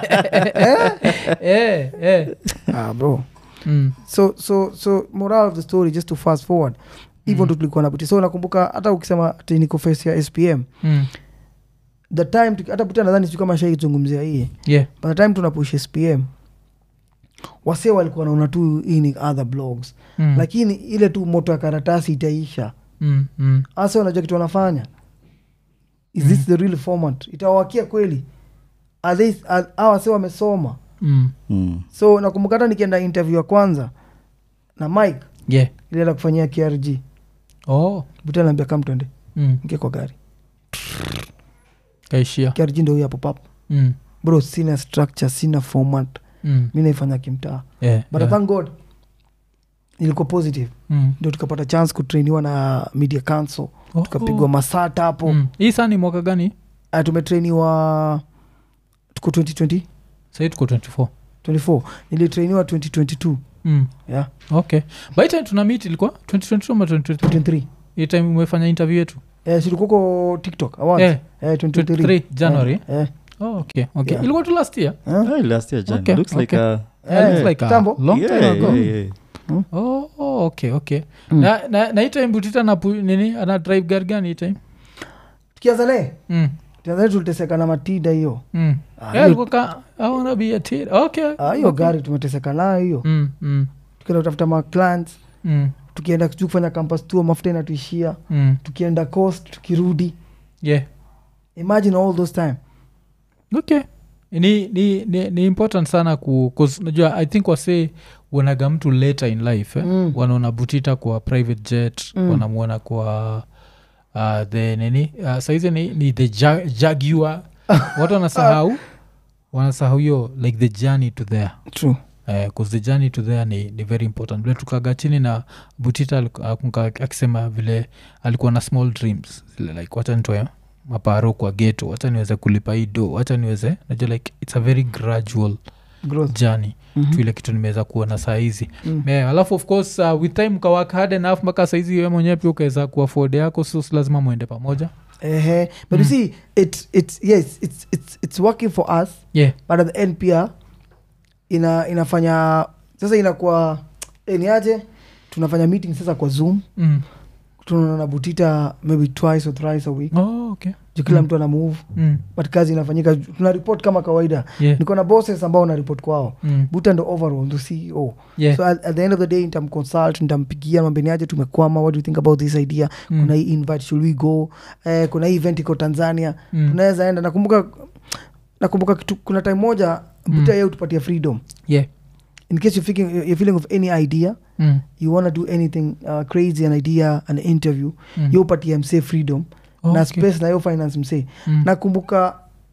S2: Eh, eh.
S1: Ah, bro.
S2: Mm.
S1: So so so moral of the story just to fast forward. Even mm. tulikuwa na Buti. So nakumbuka hata ukisema ati niko face ya S P M.
S2: Mm.
S1: The time tuki- hata Buti nadhani sio kama shaizungumzia hii.
S2: Yeah.
S1: By the time tunapush S P M wase walikuwa naona tu hii ni other blogs.
S2: Mm.
S1: Lakini ile tu moto ya karatasi itaisha.
S2: Mm. Mm.
S1: Asa wanajua kitu wanafanya. Is mm. this the real format? Itawakia kweli? Are they are, hawa se wamesoma?
S2: Mm.
S3: Mm.
S1: So nakumbuka hata nikienda interview ya kwanza na Mike
S2: Yeah.
S1: ilienda kufanyia K R G.
S2: Oh.
S1: Buta naambia kam twende.
S2: Mm.
S1: Nike kwa gari.
S2: Kaishia.
S1: K R G ndio huyo hapo papo.
S2: Mm.
S1: Bro, sina structure, sina format.
S2: Mm.
S1: Mimi naifanya kimtaa.
S2: Yeah,
S1: But
S2: yeah.
S1: thank God ilikuwa positive.
S2: Mm.
S1: Ndio tukapata chance kutrainiwa na Media Council.
S2: Oh.
S1: Tukapigwa masata hapo.
S2: Mm. hii saa ni mwaka gani
S1: Ah, tumetrainiwa tuko twenty twenty
S2: sahii tuko twenty four
S1: twenty-four. Nilitrainiwa twenty twenty-two.
S2: mm.
S1: Yeah.
S2: okay by time tuna meet ilikuwa twenty twenty two ama twenty twenty three
S1: twenty-three.
S2: hii time umefanya interview yetu
S1: Eh, si tulikuwa TikTok awards.
S2: Eh,
S1: Eh, twenty twenty-three.
S2: twenty-three January.
S1: Eh. eh.
S2: oh, okay okay
S1: Yeah.
S2: ilikuwa tu last year
S1: Huh?
S3: Oh, last year, Jan.
S2: Okay,
S3: Looks like
S2: okay.
S3: a...
S2: yeah,
S1: Eh,
S2: it's like a
S1: kitambo.
S2: long
S3: yeah,
S2: time ago
S3: yeah, yeah.
S2: oh, oh, okay okay
S1: Mm.
S2: na, na, na hii time Butita na pu, nini ana drive gari gani hii time
S1: Tukianza naye
S2: mm.
S1: tukianza tuliteseka na matida hiyo.
S2: Mm.
S1: Ah,
S2: yeah,
S1: hiyo-
S2: ilikuwa ka I wanna be a teen. okay
S1: Ah, hiyo
S2: okay.
S1: gari tumeteseka nayo hiyo.
S2: mm, mm,
S1: Tukienda kutafuta ma clients,
S2: mm,
S1: tukienda sijui kufanya campus tour, mafuta inatuishia.
S2: mm.
S1: Tukienda coast, tukirudi.
S2: yeah
S1: Imagine all those time.
S2: okay ni, ni, ni, ni important sana ku 'cause najua I think wase wanaga mtu later in life eh?
S1: Mm.
S2: wanaona Butita kwa private jet
S1: Mm.
S2: wanamwona kwa uh, the nini uh, saizi ni, ni the ja, jaguar watu wanasahau wanasahau hiyo like the journey to there
S1: True.
S2: because the journey to there ni, ni very important vile tukaga chini na Butita aliku- akumka- akisema vile alikuwa na small dreams zile like wacha nitoe maparo kwa geto wacha niweze kulipa hii do wacha niweze najua like it's a very gradual
S1: Growth.
S2: journey
S1: Mhm.
S2: tu ile kitu nimeweza kuona saa hizi
S1: Mm.
S2: yeah, alafu of course uh, with time ukawak hard enough mpaka saizi we mwenyewe pia ukaweza kuafford yako so si lazima mwende pamoja
S1: Ehe. But you see, it, it's, yes, it's, it's, it's working for us.
S2: yeah
S1: But at the end pia ina, inafanya sasa inakuwa eh, ni aje tunafanya meeting sasa kwa Zoom.
S2: mm.
S1: Tunaona na Butita maybe twice or thrice a week.
S2: oh, okay
S1: Juu kila
S2: Mm.
S1: mtu ana move.
S2: mm.
S1: But kazi inafanyika tuna report kama kawaida.
S2: yeah
S1: Niko na bosses ambao na report kwao.
S2: mm.
S1: Buta ndo overall ndo C E O.
S2: yeah
S1: So at, at the end of the day nitamconsult, nitampigia mambeni aje tumekwama, what do you think about this idea?
S2: Mm.
S1: Kuna hii invite, should we go? Eh, kuna hii event iko Tanzania.
S2: Mm.
S1: Tunaweza enda. Nakumbuka nakumbuka kitu, kuna time moja
S2: Mm.
S1: Buta yeye utupatia freedom.
S2: yeah
S1: In case you're feeling, you're feeling of any idea,
S2: mm.
S1: you want to do anything uh, crazy, an idea, an interview,
S2: Mm.
S1: you upatia msee freedom
S2: Oh,
S1: na
S2: okay.
S1: space na yo finance msee.
S2: Mm.
S1: Nakumbuka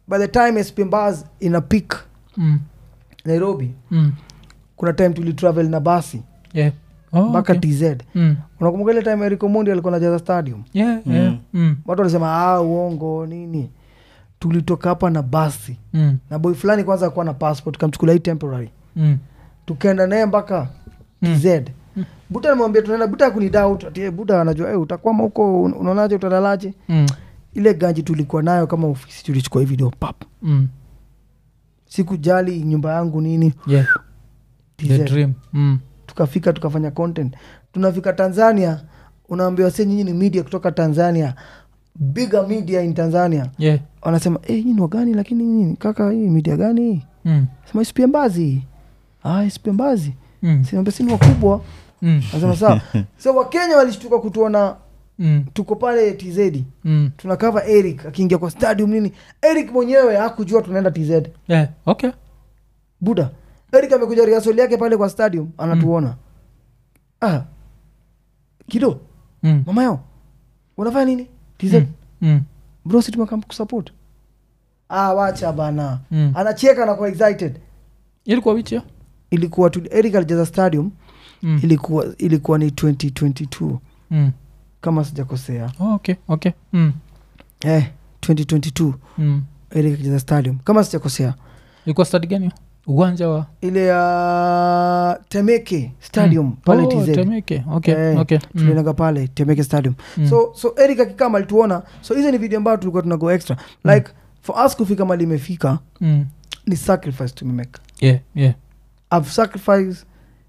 S1: by the time S P M bus ina peak
S2: mm.
S1: Nairobi
S2: mm.
S1: kuna time tuli travel na basi
S2: yeah. oh,
S1: mpaka
S2: okay.
S1: T Z
S2: mm.
S1: unakumbuka ile time Eric Omondi alikuwa anajaza stadium
S2: yeah, mm. yeah. mm.
S1: watu walisema ah uongo nini tulitoka hapa na basi
S2: mm.
S1: na boy fulani kwanza alikuwa na passport kamchukulia hii temporary
S2: mm.
S1: tukaenda naye mpaka
S2: Mm.
S1: T Z mm. Buta nimwambia tunaenda Buta kuni doubt ati Buta anajua eh utakwama huko unaonaje utalalaje
S2: mm.
S1: ile ganji tulikuwa nayo kama ofisi tulichukua hii video pap
S2: mm.
S1: sikujali nyumba yangu nini
S2: yeah.
S1: T Z.
S2: The dream mm.
S1: tukafika tukafanya content tunafika Tanzania unaambiwa sasa nyinyi ni media kutoka Tanzania bigger media in Tanzania
S2: yeah.
S1: wanasema eh nyinyi ni wagani lakini nini kaka hii media gani hii
S2: mm.
S1: sema S P M Mbazi ah S P M Mbazi
S2: mm.
S1: sina mbesi ni wakubwa
S2: mm.
S1: nasema sawa so wakenya walishtuka kutuona
S2: mm.
S1: tuko pale T Z
S2: mm.
S1: tuna cover Eric akiingia kwa stadium nini Eric mwenyewe hakujua tunaenda T Z
S2: yeah. okay
S1: buda Eric amekuja rehearsal yake pale kwa stadium anatuona mm. ah kido
S2: mm.
S1: mama yao unafanya nini T Z
S2: mm. mm.
S1: bro si tumekam kusupport ah wacha bana
S2: mm.
S1: anacheka na kwa excited
S2: ilikuwa which year
S1: ilikuwa tu Eric alijaza stadium
S2: mm.
S1: ilikuwa ilikuwa ni twenty twenty-two
S2: mm.
S1: kama sijakosea
S2: oh, okay okay mm.
S1: eh twenty twenty-two
S2: mm.
S1: Eric alijaza stadium kama sijakosea
S2: ilikuwa stadi gani uwanja wa
S1: ile ya uh, Temeke stadium mm. pale
S2: oh,
S1: T Z
S2: Temeke okay
S1: eh,
S2: okay mm.
S1: tulienda pale Temeke stadium
S2: Mm.
S1: so so Eric akikama alituona so hizo ni video ambayo tulikuwa tunago extra like mm. for us kufika mali imefika
S2: mm.
S1: ni sacrifice to make
S2: yeah yeah
S1: I've sacrificed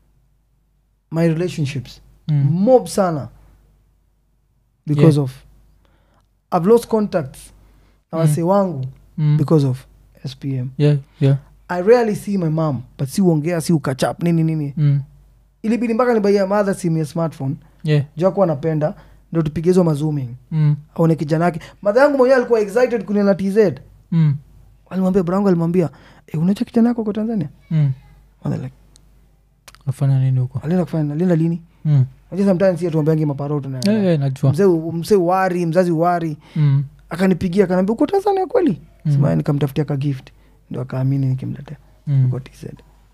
S1: my relationships
S2: mm.
S1: mob sana because
S2: Yeah.
S1: of I've lost contacts na
S2: Mm.
S1: wase wangu
S2: mm.
S1: because of S P M
S2: yeah yeah
S1: I rarely see my mom but si uongea si ukatch up nini nini
S2: mm.
S1: ilibidi mpaka nibaia mother simu ya smartphone
S2: yeah
S1: juu akuwa anapenda ndo tupige hizo mazooming
S2: mm.
S1: aone kijana yake madha yangu mwenyewe alikuwa excited kuniona T Z
S2: mm.
S1: alimwambia brangu alimwambia eh unajua kijana yako kwa Tanzania
S2: mm.
S1: mother like
S2: nafanya nini huko
S1: alienda kufanya alienda lini
S2: mm.
S1: unajua sometimes si tuambiangi maparoto na
S2: yeah, yeah, najua
S1: mzee mzee wari mzazi wari
S2: mm.
S1: akanipigia akaniambia uko Tanzania kweli
S2: Mm.
S1: sema nikamtafutia ka gift ndio akaamini nikimletea
S2: mm.
S1: kwa T Z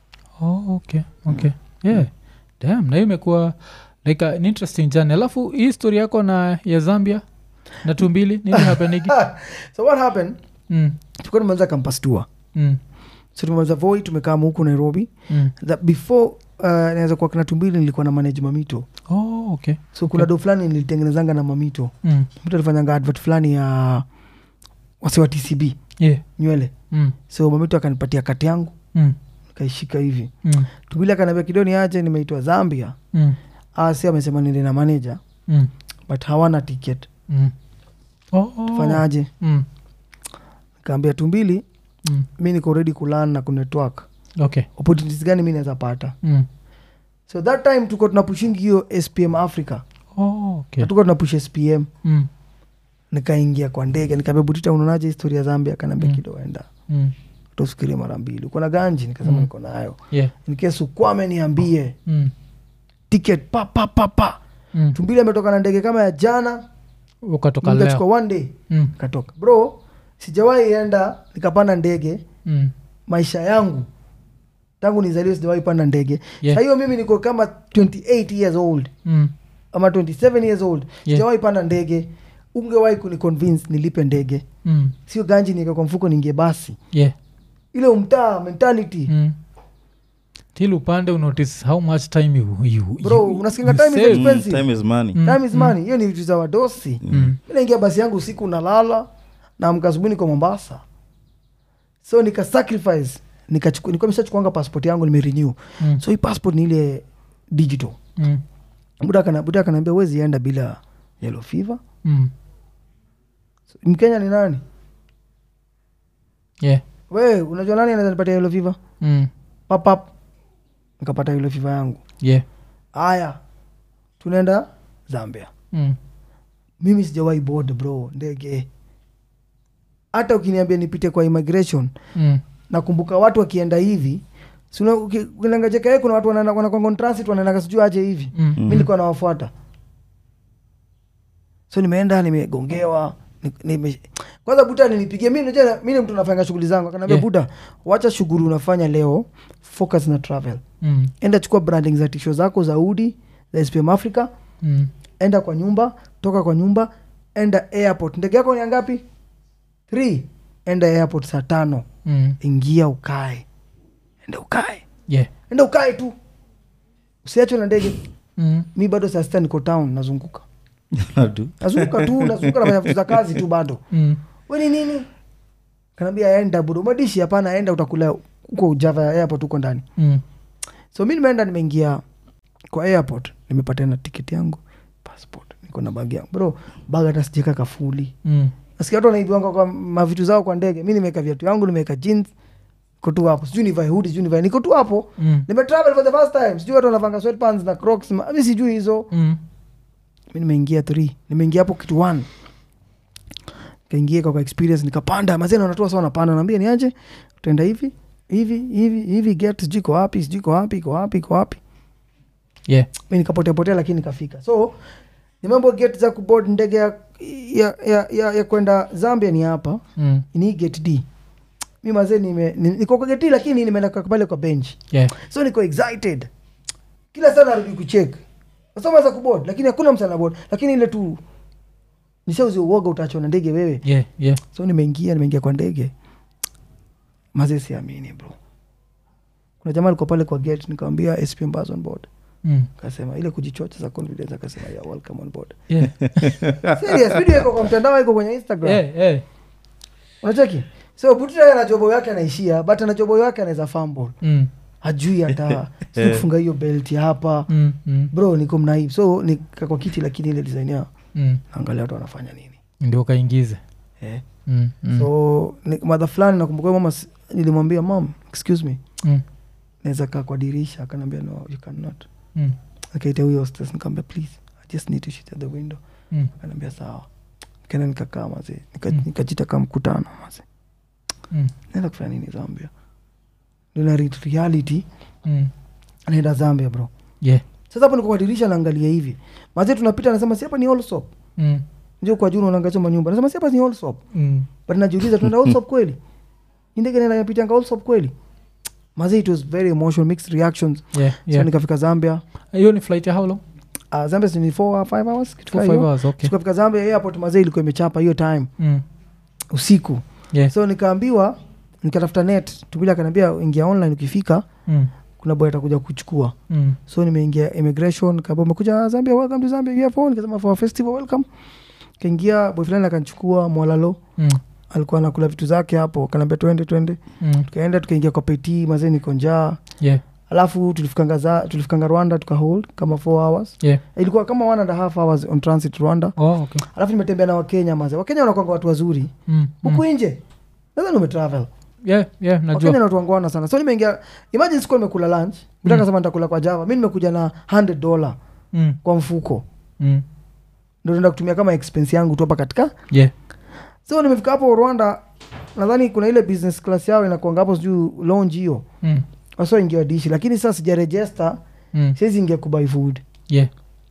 S2: oh, okay okay yeah damn na hiyo imekuwa like an interesting journey alafu hii story yako na ya Zambia na tumbili nini happenigi
S1: so what happened
S2: mm.
S1: tulikuwa tumeanza campus tour
S2: mm.
S1: so tumeanza Voi tumekaa huku Nairobi
S2: mm.
S1: that before uh, naweza kuwa kina tumbili nilikuwa na manage Mamito
S2: oh okay
S1: so kuna
S2: Okay.
S1: do fulani nilitengenezanga na Mamito
S2: mm.
S1: mtu alifanyanga advert fulani ya wasi wa T C B
S2: yeah
S1: nywele
S2: mm.
S1: so Mamito akanipatia kati yangu
S2: mm.
S1: kaishika hivi
S2: mm.
S1: tumbili akaniambia kidoni aje nimeitwa Zambia
S2: mm.
S1: ah si amesema niende na manager
S2: mm.
S1: but hawana ticket
S2: mm. oh, oh.
S1: tufanyaje
S2: mm.
S1: kaambia tumbili
S2: mm.
S1: mi niko ready kulan na kunetwork
S2: okay
S1: opportunities gani mi naweza pata
S2: mm.
S1: so that time tuko tunapushingi hiyo S P M Africa
S2: oh okay
S1: tuko tunapush S P M
S2: mm.
S1: nikaingia kwa ndege nikaambia Butita unaonaje historia ya Zambia akaniambia
S2: Mm.
S1: kido enda
S2: mm.
S1: tufikirie mara mbili uko na ganji nikasema
S2: Mm.
S1: niko nayo
S2: yeah
S1: in case ukwame niambie
S2: mm.
S1: ticket pa pa pa pa
S2: mm.
S1: tumbili ametoka na ndege kama ya jana
S2: ukatoka
S1: nikachukua
S2: leo
S1: one day
S2: mm.
S1: katoka bro sijawahi enda nikapanda ndege
S2: mm.
S1: maisha yangu tangu nizaliwe sijawahi panda ndege
S2: Yeah.
S1: Sa hiyo mimi niko kama twenty-eight years old
S2: mm.
S1: ama twenty-seven years old
S2: Yeah.
S1: sijawahi panda ndege ungewahi kuniconvince nilipe ndege
S2: mm.
S1: sio ganji nieke kwa mfuko ningie basi
S2: yeah
S1: ile umtaa mentality
S2: mm. till upande unotice how much time you, you,
S1: bro
S2: you,
S1: unasikinga
S2: you
S1: time is
S2: save.
S3: Mm,
S1: expensive
S3: time is money.
S2: Mm.
S1: time is money hiyo ni vitu za wadosi
S2: Mm.
S1: mi naingia basi yangu usiku nalala na mkasubuni kwa Mombasa so nika sacrifice nikachukua nilikuwa nimeshachukuanga passport yangu nimerenew
S2: Mm.
S1: so hii passport ni ile digital
S2: Mm.
S1: buda kana buda kanaambia huwezi enda bila yellow fever
S2: Mm.
S1: so, Mkenya ni nani
S2: yeah
S1: we unajua nani anaweza nipatia yellow fever
S2: mm.
S1: papap nikapata yellow fever yangu
S2: yeah
S1: haya tunaenda Zambia
S2: mm.
S1: mimi sijawahi board bro ndege hata ukiniambia nipite kwa immigration
S2: Mm.
S1: nakumbuka watu wakienda hivi ukiangajekae kuna watu wanaenda wanakwanga transit wanaendaga sijui aje hivi
S2: Mm.
S1: mi nilikuwa nawafuata so nimeenda nimegongewa ni- nime kwanza buda nilipigia mimi unajua mimi ni mtu nafanya shughuli zangu akaniambia
S2: Yeah.
S1: buda wacha shughuli unafanya leo focus na travel
S2: Mm.
S1: enda chukua branding za tisho zako za Udi za S P M Africa
S2: Mm.
S1: enda kwa nyumba toka kwa nyumba enda airport ndege yako ni ngapi three enda airport saa tano
S2: Mm.
S1: ingia ukae enda ukae
S2: Yeah.
S1: enda ukae tu usiachwe na ndege
S2: Mm.
S1: mi bado saa sita niko town nazunguka
S3: Nadu.
S1: nazunguka tu nazunguka nafanya vitu za kazi tu bado
S2: Mm.
S1: we ni nini kanaambia enda budo madishi hapana enda utakula huko Java ya airport huko ndani
S2: Mm.
S1: so mi nimeenda nimeingia kwa airport nimepatana tiketi yangu passport niko na bagi yangu bro bag hata sijeka kafuli
S2: Mm.
S1: nasikia watu wanaibiwanga kwa mavitu zao kwa ndege mi nimeweka viatu yangu nimeweka jeans niko tu hapo sijui nivae hoodie sijui nivae niko tu hapo
S2: Mm.
S1: nimetravel for the first time sijui watu wanavanga sweatpants na crocs ma- mi sijui hizo
S2: Mm.
S1: mi nimeingia three nimeingia hapo kitu one kaingia kwa experience nikapanda mazeni wanatoa sawa napanda naambia niaje utaenda hivi hivi hivi hivi get sijui iko wapi sijui iko wapi iko wapi iko wapi
S2: Yeah.
S1: mi nikapotea potea lakini nikafika so ni mambo get za kuboard ndege ya, ya, ya, ya, ya kwenda Zambia ni hapa
S2: Mm.
S1: ni gate D mi mazee nime ni- niko kwa gate D lakini nimeenda kwa- pale kwa bench
S2: Yeah.
S1: so niko excited kila saa narudi kucheck nasoma za kuboard lakini hakuna msana board lakini ile tu nishauzi uoga utaachwa na ndege wewe
S2: Yeah. Yeah.
S1: so nimeingia nimeingia kwa ndege mazee siamini bro kuna jamaa alikuwa pale kwa gate nikamwambia S P M bus on board
S2: Mm.
S1: akasema ile kujichocha za confidence akasema yeah, welcome on board
S2: Yeah.
S1: serious video iko kwa mtandao iko kwenye Instagram
S2: Yeah. Yeah.
S1: unacheki so Butra ana jobo yake anaishia but ana jobo yake anaweza fumble
S2: Mm.
S1: hajui hata sio kufunga hiyo belt hapa
S2: Mm. Mm.
S1: bro niko mnaibu so nika kwa kiti lakini ile design yao
S2: Mm.
S1: angalia watu wanafanya nini
S2: Ndio kaingize.
S1: eh
S2: Mm. Mm.
S1: so ni- mother fulani nakumbuka mama s- nilimwambia mom excuse me
S2: Mm.
S1: naweza kaa kwa dirisha akaniambia no you cannot
S2: Mm.
S1: akaita huyo hostess nikamwambia please I just need to sit at the window
S2: Mm.
S1: akaniambia sawa kena nikakaa mazee nika,
S2: Mm.
S1: nikajita kama mkutano mazee
S2: Mm.
S1: naenda kufanya nini Zambia ndio na re- reality
S2: Mm.
S1: naenda Zambia bro
S2: Yeah.
S1: sasa hapo niko kwa dirisha naangalia hivi mazee tunapita anasema si hapa ni Allsop
S2: Mm.
S1: ndio kwa juu unaangalia manyumba nasema si hapa ni Allsop
S2: Mm.
S1: but najiuliza tunaenda Allsop kweli Ni ndege nenda yapitanga Allsop kweli mazee it was very emotional mixed reactions
S2: Yeah.
S1: so
S2: Yeah.
S1: nikafika Zambia
S2: Hiyo ni flight ya how long?
S1: uh, Zambia ni four or five hours kitu
S2: For
S1: kama
S2: five
S1: hiyo
S2: hours. Okay.
S1: tukafika Zambia airport mazee ilikuwa imechapa hiyo time
S2: Mm.
S1: usiku
S2: Yeah.
S1: so nikaambiwa nikatafuta net tubili akaniambia ingia online ukifika
S2: Mm.
S1: kuna boy atakuja kuchukua
S2: Mm.
S1: so nimeingia immigration kaambia umekuja Zambia welcome to Zambia you have phone nikasema for a festival welcome kaingia boy fulani akanichukua Mwalalo
S2: Mm.
S1: alikuwa anakula vitu zake hapo akaniambia twende twende
S2: Mm.
S1: tukaenda tukaingia kwa peti mazee niko njaa
S2: Yeah.
S1: alafu tulifikanga za tulifikanga Rwanda tukahold kama four hours
S2: Yeah.
S1: ilikuwa kama one and a half hours on transit Rwanda
S2: Oh, okay.
S1: alafu nimetembea na Wakenya mazee Wakenya wanakuanga watu wazuri
S2: Mm.
S1: huku
S2: Mm.
S1: nje nadhani umetravel
S2: Yeah. Yeah.
S1: Wakenya
S2: Najua.
S1: ni watu wangwana sana so nimeingia imagine sikuwa nimekula lunch nataka
S2: Mm.
S1: sema nitakula kwa Java mi nimekuja na hundred dollar
S2: Mm.
S1: kwa mfuko
S2: Mm.
S1: ndio naenda kutumia kama expense yangu tu hapa katika
S2: Yeah.
S1: so nimefika hapo Rwanda nadhani kuna ile business class yao inakuanga hapo sijuu lounge hiyo
S2: Mm.
S1: waso ingia dishi lakini sasa sijarejesta
S2: Mm.
S1: siwezi ingia kubuy food
S2: Yeah.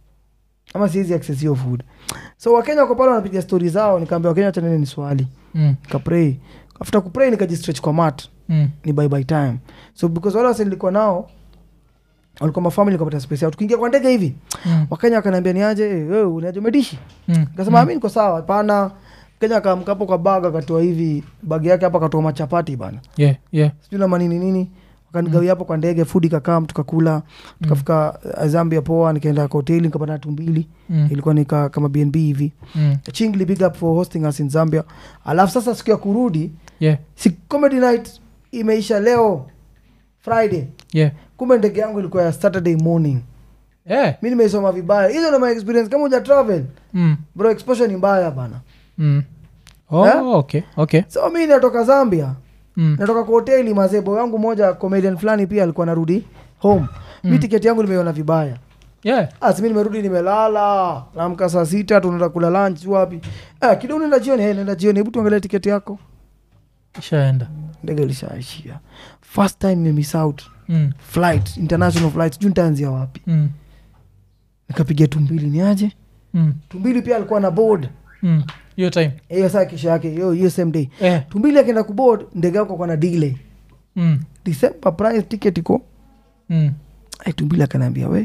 S1: ama siwezi access hiyo food so Wakenya wako pale wanapiga stori zao nikaambia Wakenya acha nene ni swali
S2: Mm.
S1: nikapray after kupray nikajistretch kwa mat
S2: Mm.
S1: ni bye bye time so because wale wase nilikuwa nao walikuwa mafamili nikapata space yao tukiingia kwa ndege hivi
S2: Mm.
S1: Wakenya wakaniambia niaje eh, wewe unaje umedishi
S2: Mm.
S1: nikasema mimi niko sawa hapana Kenya akaamka hapo kwa bag akatoa hivi bag yake hapa akatoa machapati bana
S2: Yeah. Yeah.
S1: sijui na manini nini wakanigawia hapo kwa ndege food ikakaa tukakula tukafika uh, Zambia poa nikaenda kwa hoteli nikapata watu mbili
S2: Mm.
S1: ilikuwa nika kama B and B hivi
S2: Mm.
S1: Chingli big up for hosting us in Zambia alafu sasa siku ya kurudi
S2: Yeah.
S1: si comedy night imeisha leo Friday
S2: Yeah.
S1: kumbe ndege yangu ilikuwa ya Saturday morning
S2: Yeah.
S1: mi nimeisoma vibaya hizo ndo my experience kama uja travel
S2: Mm.
S1: bro exposure ni mbaya bana
S2: Mm. Oh,
S1: Eh?
S2: okay. Okay.
S1: so mi natoka Zambia
S2: Mm.
S1: natoka kwa hoteli mazebo yangu moja comedian fulani pia alikuwa narudi home mm. mi tiketi yangu nimeiona vibaya
S2: Yeah.
S1: asi mi nimerudi nimelala naamka saa sita tunaenda kula lunch wapi eh, kidogo nenda jioni hey, nenda jioni hebu tuangalia tiketi yako
S2: Ishaenda.
S1: ndege ilishaishia first time nimemiss out
S2: Mm.
S1: flight international flight sijui nitaanzia wapi
S2: Mm.
S1: nikapiga tumbili ni aje
S2: Mm.
S1: tumbili pia alikuwa na board
S2: Mm. Hiyo time.
S1: hiyo saa kesho yake hiyo hiyo same day
S2: Eh.
S1: tumbili akienda kuboard ndege yako kwa na delay
S2: Mm.
S1: December price ticket iko
S2: Mm.
S1: ai tumbili akaniambia we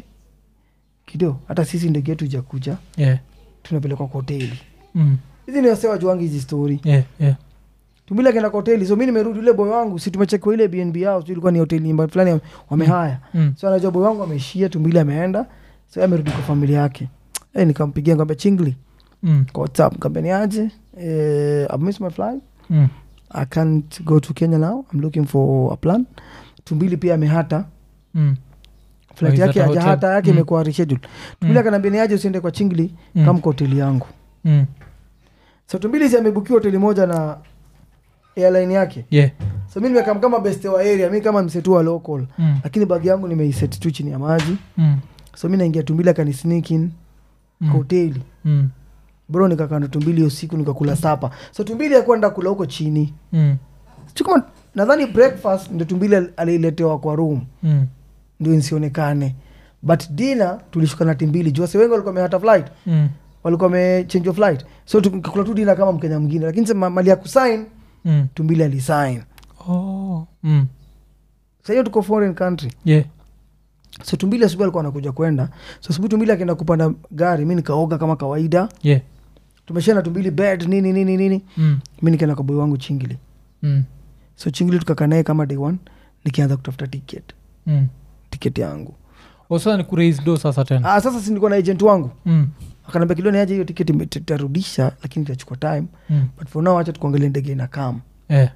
S1: kido hata sisi ndege yetu ijakuja
S2: Yeah.
S1: tunapelekwa kwa hoteli
S2: Mm.
S1: hizi ni wasewa juangi hizi story
S2: Yeah, yeah.
S1: tumbili akaenda kwa hoteli so mi nimerudi ule boy wangu si tumechekwa ile B N B house ilikuwa ni hoteli nyumba fulani wamehaya
S2: Mm.
S1: so anajua boy wangu ameishia tumbili ameenda so yeye amerudi kwa familia yake eh nikampigia ngambia chingli
S2: Mm.
S1: kwa WhatsApp nikamwambia ni aje eh I've missed my flight
S2: Mm.
S1: I can't go to Kenya now I'm looking for a plan tumbili pia amehata
S2: Mm.
S1: flight
S2: Oh, is
S1: yake
S2: that a hotel?
S1: hajahata yake
S2: Mm.
S1: imekuwa reschedule tumbili akaniambia ni aje usiende kwa chingli
S2: Mm.
S1: kama kwa hoteli yangu
S2: Mm.
S1: so tumbili si amebukiwa hoteli moja na airline yake
S2: Yeah.
S1: so mi nimekam kama beste wa area mi kama msetu wa local
S2: Mm.
S1: lakini bagi yangu nimeiset tu chini ya maji
S2: Mm.
S1: so mi naingia tumbili akani sneak in
S2: Mm.
S1: kwa hoteli
S2: Mm.
S1: bro nikakanda tumbili hiyo siku nikakula sapa so tumbili akuwa nda kula huko chini
S2: Mm.
S1: chukuma nadhani breakfast ndio tumbili al- aliletewa kwa room
S2: Mm.
S1: ndio nsionekane but dinner tulishuka na timbili juu wase wengi walikuwa wamehata flight
S2: Mm.
S1: walikuwa wamechange of flight so tukakula tu dinner kama mkenya mwingine lakini sema mali ya kusign
S2: Mm.
S1: tumbili alisign
S2: Oh. Mm.
S1: sa hiyo tuko foreign country
S2: Yeah.
S1: so tumbili asubuhi alikuwa anakuja kwenda so asubuhi tumbili akienda kupanda gari mi nikaoga kama kawaida
S2: Yeah.
S1: tumeshana tumbili bed nini nini nini
S2: Mm.
S1: mi nikaenda kwa boy wangu chingili
S2: Mm.
S1: so chingili tukakaa naye kama day one nikianza kutafuta ticket
S2: Mm.
S1: ticket yangu
S2: Oh, sasa ni kuraise do sasa tena.
S1: ah, sasa si nilikuwa na agent wangu
S2: Mm.
S1: akanambia kidogo niaje hiyo ticket ime- tutarudisha lakini itachukua time
S2: Mm.
S1: but for now acha tukuangalia ndege ina kam
S2: Eh.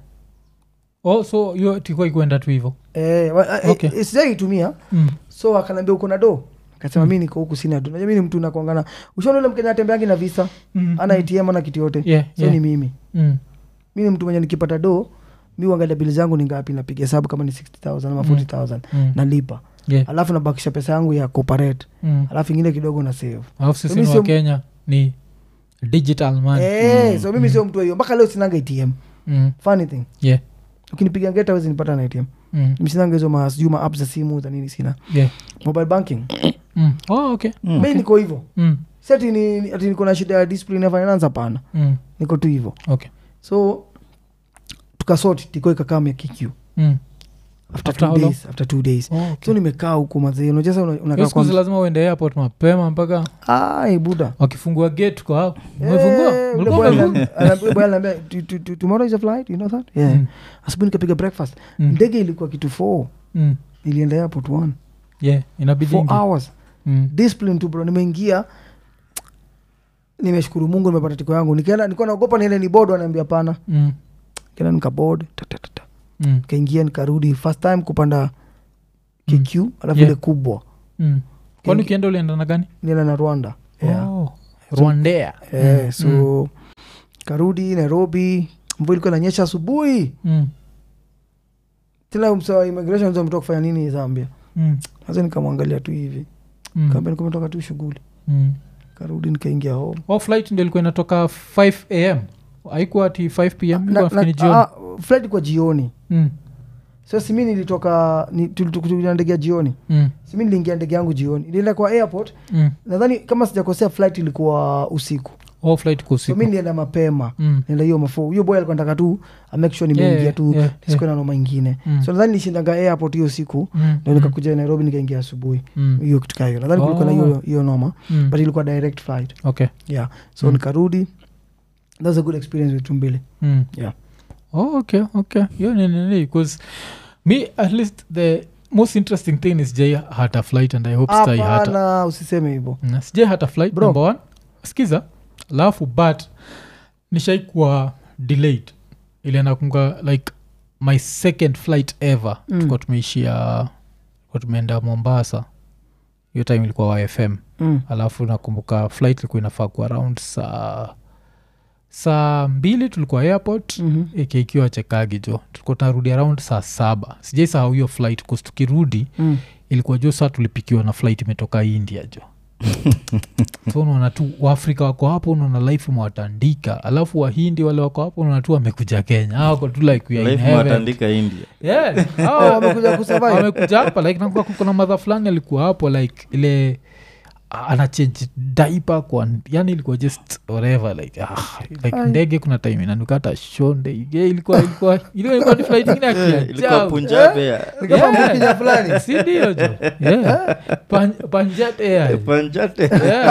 S2: Oh, so hiyo tiko ikwenda tu hivyo.
S1: eh, wa- eh,
S2: Okay.
S1: eh, sijaitumia
S2: Mm.
S1: so akanambia uko na do akasema mi niko huku sina do najua mi ni mtu nakuangana ushaona ule mkenya atembeangi na visa
S2: Mm.
S1: ana A T M ana kitu yote
S2: Yeah,
S1: so
S2: yeah.
S1: ni mimi
S2: Mm.
S1: mi ni mtu mwenye nikipata do mi uangalia bili zangu ni ngapi napiga hesabu kama ni sixty thousand ama forty thousand
S2: Mm.
S1: nalipa
S2: Yeah.
S1: alafu nabakisha pesa yangu ya corporate
S2: Mm.
S1: alafu ingine kidogo na save
S2: Alafu sisi
S1: Mimi
S2: ni
S1: sio-
S2: wa Kenya ni digital man.
S1: eh, so mimi sio mtu wa hiyo mpaka leo sinanga A T M
S2: Mm.
S1: funny thing
S2: Yeah.
S1: ukinipiga ngeta wezi nipata na A T M
S2: Mm.
S1: mi sinanga hizo ma sijui ma apps za simu za nini sina
S2: Yeah.
S1: mobile banking
S2: Mm. Oh, okay.
S3: Mm.
S1: mi niko hivyo
S2: Mm.
S1: si ati ni ati niko na shida ya discipline ya finance hapana
S2: Mm.
S1: niko tu hivyo
S2: Okay.
S1: so tukasoti tiko ikakam ya K Q
S2: Mm.
S1: after,
S2: After
S1: two
S2: how long?
S1: days after two days
S2: Oh,
S1: so
S2: okay.
S1: nimekaa huku mazee unajua sasa una-
S2: Hiyo
S1: unakaa
S2: siku hizi
S1: kwa
S2: lazima uende airport mapema mpaka
S1: ai buda
S2: wakifungua gate kwa hapo.
S1: Eh,
S2: Umefungua?
S1: ule
S2: Ulikuwa
S1: boy
S2: umefungua?
S1: ananiambia- ananiambia- boy ananiambia, "To- to- to- tomorrow is a flight you know that yeah
S2: Mm.
S1: asubuhi nikapiga breakfast
S2: Mm.
S1: ndege ilikuwa kitu four
S2: Mm.
S1: nilienda airport one
S2: Yeah, inabidi
S1: four
S2: ingi.
S1: hours
S2: Mm.
S1: discipline tu bro nimeingia nimeshukuru mungu nimepata tiko yangu nikaenda nilikuwa naogopa niende ni board wanaambia pana
S2: Mm.
S1: kenda nikaboard tatatata
S2: Mm.
S1: nikaingia nikarudi first time kupanda K Q alafu
S2: Yeah.
S1: ile kubwa
S2: Mm. Kwani
S1: Ingi-
S2: ukienda ulienda na gani?
S1: nienda na Rwanda yeah.
S2: Oh. Rwandea.
S1: Eh, so karudi Nairobi mvua ilikuwa inanyesha asubuhi
S2: Mm.
S1: tena msa wa immigration msa mtoka kufanya nini Zambia
S2: Mm.
S1: sasa nikamwangalia tu hivi
S2: Mm.
S1: kaambia nilikuwa nimetoka tu shughuli
S2: Mm.
S1: karudi nikaingia home
S2: Oh, flight ndio ilikuwa inatoka five a m haikuwa ati five p m
S1: Na-
S2: ilikuwa
S1: na-
S2: ni jioni.
S1: ah, flight kwa jioni
S2: Mm.
S1: so simi nilitoka ni- tuli- tuli- tulikuja ndege ya jioni
S2: Mm.
S1: simi niliingia ndege yangu jioni nilienda kwa airport
S2: Mm.
S1: nadhani kama sijakosea flight ilikuwa usiku
S2: Oh, flight kwa
S1: so
S2: usiku.
S1: mi nilienda mapema
S2: Mm.
S1: nenda hiyo mafo huyo boy alikuwa nataka tu amake sure nimeingia
S2: Yeah,
S1: tu
S2: yeah,
S1: nisikuwe na noma ingine
S2: Mm.
S1: so nadhani nishindanga airport hiyo siku
S2: Mm.
S1: ndo nikakuja nairobi nikaingia asubuhi
S2: Mm.
S1: hiyo kitu kaa hiyo nadhani kulikuwa na
S2: Oh.
S1: hiyo hiyo noma
S2: Mm.
S1: but ilikuwa direct flight
S2: Okay.
S1: yeah so
S2: Mm.
S1: nikarudi that was a good experience with tumbili
S2: Mm.
S1: yeah
S2: Oh, okay, okay. Hiyo ni nini? Because me, at least the most interesting thing is Jay had a flight and I hope Stai had a...
S1: hapana usiseme hivyo
S2: Mm, sijai hata flight
S1: Bro.
S2: number one skiza alafu but nishaikuwa delayed ile nakunga like my second flight ever
S1: Mm.
S2: mm. tukuwa tumeishia tukuwa tumeenda Mombasa hiyo time ilikuwa Y F M
S1: mm.
S2: alafu nakumbuka flight ilikuwa inafaa kuwa around saa saa mbili tulikuwa airport
S1: mm-hmm.
S2: ikiwa chekagi jo tulikuwa tunarudi around saa saba sijai sahau hiyo flight kus tukirudi
S1: mm.
S2: ilikuwa jo saa tulipikiwa na flight imetoka India jo so unaona tu waafrika wako hapo unaona life mwatandika alafu wahindi wale wako hapo unaona tu wamekuja Kenya hao wako tu like we are in
S3: Life
S2: heaven.
S3: mwatandika India.
S2: Yeah, hao
S1: Oh, wamekuja kusurvive.
S2: wamekuja hapa like nakumbuka kuna mother fulani alikuwa hapo like ile ana change diaper kwa yani ilikuwa just whatever like ah, like
S1: Ai.
S2: ndege kuna time inanukata shonde yeah, ilikuwa ilikuwa ilikuwa ilikuwa ni flight ingine ya
S3: ilikuwa
S2: kiajabu.
S3: Punjab Air.
S1: Ni kama
S2: Yeah.
S1: mkenya fulani
S2: Si ndio jo yeah Pan, Panjat Air
S3: Punjab.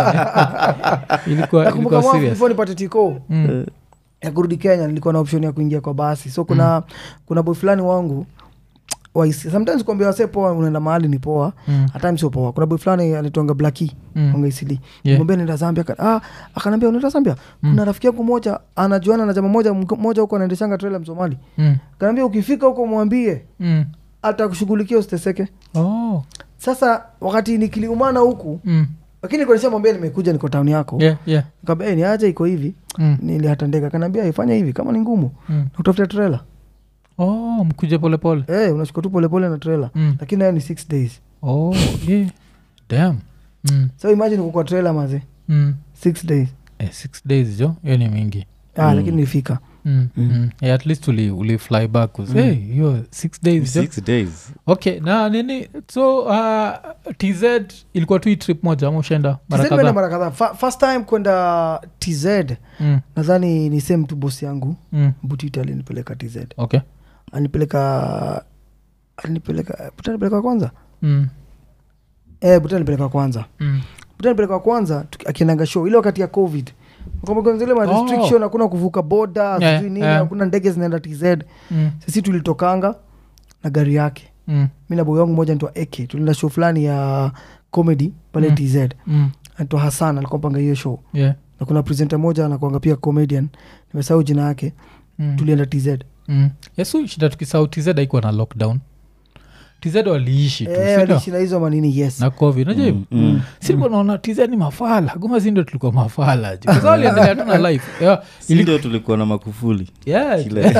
S2: yeah ilikuwa
S1: nakumbuka
S2: ilikuwa
S1: mwaka
S2: serious
S1: before nipate tiko
S2: mm.
S1: ya kurudi Kenya nilikuwa na option ya kuingia kwa basi so kuna kuna boy fulani wangu waisi sometimes kuambia wase poa unaenda mahali ni poa
S2: Mm.
S1: at times sio poa kuna boy fulani anaitwanga Blacky
S2: Mm.
S1: wanga isili
S2: Yeah.
S1: mwambie nenda Zambia aka- ah akanambia unaenda Zambia kuna rafiki yangu mmoja anajuana na jamaa moja mmoja huko anaendeshanga trailer Msomali
S2: Mm.
S1: kanambia ukifika huko mwambie
S2: Mm.
S1: atakushughulikia usiteseke
S2: Oh.
S1: sasa wakati nikiliumana huku
S2: Mm.
S1: lakini nilikuwa nishamwambia nimekuja niko town yako
S2: Yeah, yeah.
S1: nikamwambia hey, ni aje iko hivi
S2: Mm.
S1: nilihatandeka kanambia ifanya hivi kama ni ngumu
S2: Mm.
S1: utafuta trailer
S2: Oh, mkuje polepole
S1: eh unachukua tu polepole na trailer
S2: Mm.
S1: lakini nayo ni six days
S2: oh yeah damn mm.
S1: so imagine uko kwa trailer maze
S2: Mm.
S1: six days
S2: Eh, six days jo hiyo ni mingi
S1: ah lakini nilifika
S2: mm. Mm. Yeah, at least uli, uli fly back 'cause, hey, hiyo six days jo.
S3: Six days.
S2: Okay na nini so uh, tz ilikuwa tu hii trip moja ama ushaenda mara
S1: T Z nimeenda
S2: kadhaa
S1: mara kadhaa Fa- first time kwenda tz
S2: mm.
S1: nadhani ni same tu bosi yangu
S2: Mm.
S1: butita alinipeleka tz
S2: Okay
S1: alinipeleka alinipeleka buta nipeleka kwanza
S2: mm.
S1: eh buta nipeleka kwanza
S2: Mm.
S1: buta nipeleka kwanza tuki- akiendanga show ile wakati ya covid kwamba zile ma
S2: Oh.
S1: restriction hakuna kuvuka boda
S2: Yeah,
S1: sijui nini
S2: yeah.
S1: hakuna ndege zinaenda tz
S2: Mm.
S1: sisi tulitokanga na gari yake
S2: Mm.
S1: mi na boy wangu moja nitwa eke tulienda show fulani ya comedy pale
S2: Mm.
S1: tz
S2: Mm.
S1: anaitwa Hassan alikuwa panga hiyo show
S2: Yeah.
S1: na kuna presenter moja anakuanga pia comedian nimesahau jina yake
S2: Mm.
S1: tulienda tz
S2: Mm. yesu shida tukisau tz haikuwa na lockdown tz waliishi tu
S1: eh,
S2: sindio?
S1: waliishi na hizo manini yes
S2: na covid najua
S3: Mm, mm.
S2: silikuwa naona tz ni mafala guma si ndio tulikuwa mafala ju. Kwa sababu waliendelea tu na life yeah.
S3: Si ndio tulikuwa na makufuli
S2: Yeah.
S3: Kile-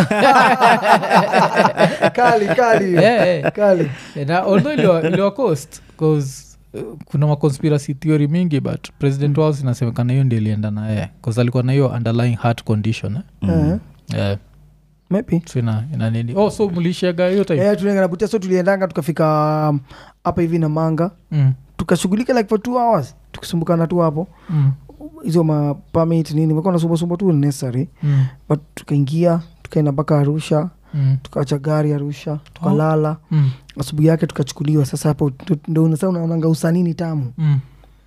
S1: kali kali
S2: Yeah, yeah.
S1: kali
S2: na although iliwa, iliwa cost cause uh, kuna maconspiracy theory mingi but president wao inasemekana hiyo ndio ilienda na yeye cause alikuwa na hiyo underlying heart condition eh?
S1: Eh,
S2: yeah.
S1: maybe
S2: so ina, ina nini oh so mlishaga hiyo time
S1: eh tulienda na butia so tuliendanga tukafika um, hapa hivi na manga
S2: mm.
S1: tukashughulika like for two hours tukisumbukana tu hapo
S2: Mm.
S1: hizo ma permit nini walikuwa nasumbasumba tu necessary
S2: Mm.
S1: but tukaingia tukaenda mpaka Arusha
S2: Mm.
S1: tukaacha gari Arusha tukalala
S2: Mm.
S1: asubuhi yake tukachukuliwa sasa hapo tu- ndo unasa unaonanga usanini tamu
S2: Mm.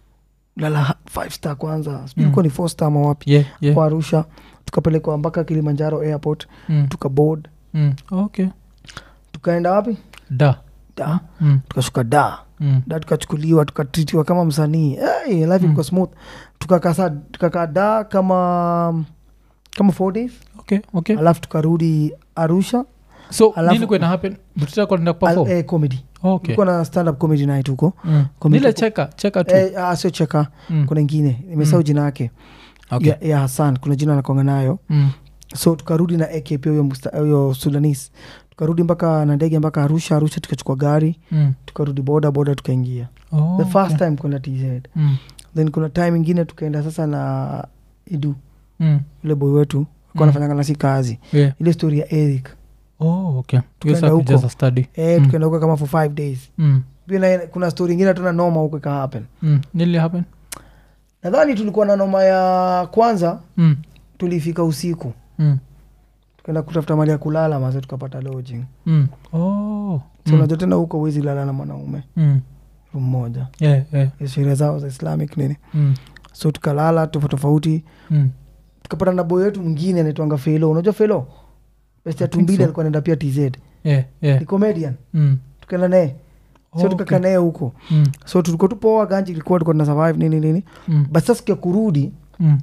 S1: lala five star kwanza sijui
S2: Mm.
S1: ilikuwa ni four star ama wapi
S2: Yeah, yeah.
S1: kwa Arusha tukapelekwa mpaka Kilimanjaro airport
S2: Mm.
S1: tukaboard
S2: Mm. Okay.
S1: tukaenda wapi
S2: Da.
S1: da
S2: Mm.
S1: tukashuka da
S2: Mm.
S1: da tukachukuliwa tukatritiwa kama msanii hey, life
S2: Mm.
S1: ilikuwa smooth tukakaa sa- tukakaa da kama kama four days
S2: Okay, okay.
S1: alafu tukarudi Arusha
S2: So
S1: Alafu-
S2: nini kwena happen butita kwenda perform
S1: Al, eh, comedy
S2: okay.
S1: tulikuwa na stand up comedy night huko
S2: Mm.
S1: Comedy
S2: nile
S1: huko.
S2: cheka cheka tu
S1: eh, ah, sio cheka
S2: Mm.
S1: kuna ingine nimesahau
S2: Mm.
S1: jina yake
S2: Okay.
S1: ya, ya Hassan kuna jina nakonga nayo
S2: Mm.
S1: so tukarudi na ak pia huyo Musta- huyo Sudanese tukarudi mpaka na ndege mpaka Arusha Arusha tukachukua gari
S2: Mm.
S1: tukarudi boda boda tukaingia
S2: Oh,
S1: the first
S2: okay.
S1: time kwenda tz
S2: Mm.
S1: then kuna time ingine tukaenda sasa na Idu
S2: Mm.
S1: ule boy wetu
S2: Mm.
S1: alikuwa anafanyanga nasi kazi
S2: Yeah.
S1: ile story ya Eric
S2: Oh, okay.
S1: Tukaenda
S2: Tukiweza
S1: huko.
S2: kujaza study.
S1: eh,
S2: Mm.
S1: tukaenda huko kama for five days
S2: Mm.
S1: pia na, kuna story ingine tuna noma huko ika happen
S2: Mm. Nili happen?
S1: nadhani tulikuwa na noma ya kwanza
S2: Mm.
S1: tulifika usiku
S2: Mm.
S1: tukaenda kutafuta mali ya kulala maze tukapata lodging
S2: Mm. Oh.
S1: so
S2: Mm.
S1: unajua tena huko huwezi lala na mwanaume
S2: Mm.
S1: room moja
S2: Yeah, yeah.
S1: ya sheria zao za islamic nini
S2: Mm.
S1: so tukalala tofauti tofauti
S2: Mm.
S1: tukapata na boy wetu mwingine anaitwanga Felo unajua Felo best ya
S2: I think
S1: tumbili
S2: so.
S1: alikuwa anaenda pia tz
S2: Yeah, yeah.
S1: ni comedian
S2: Mm.
S1: tukaenda naye so
S2: Oh,
S1: tukakaa
S2: okay.
S1: naye huko
S2: Mm.
S1: so tulikuwa tupoa ganji ilikuwa tulikuwa tuna survive nini nini
S2: Mm.
S1: but sasa siku ya kurudi
S2: Mm.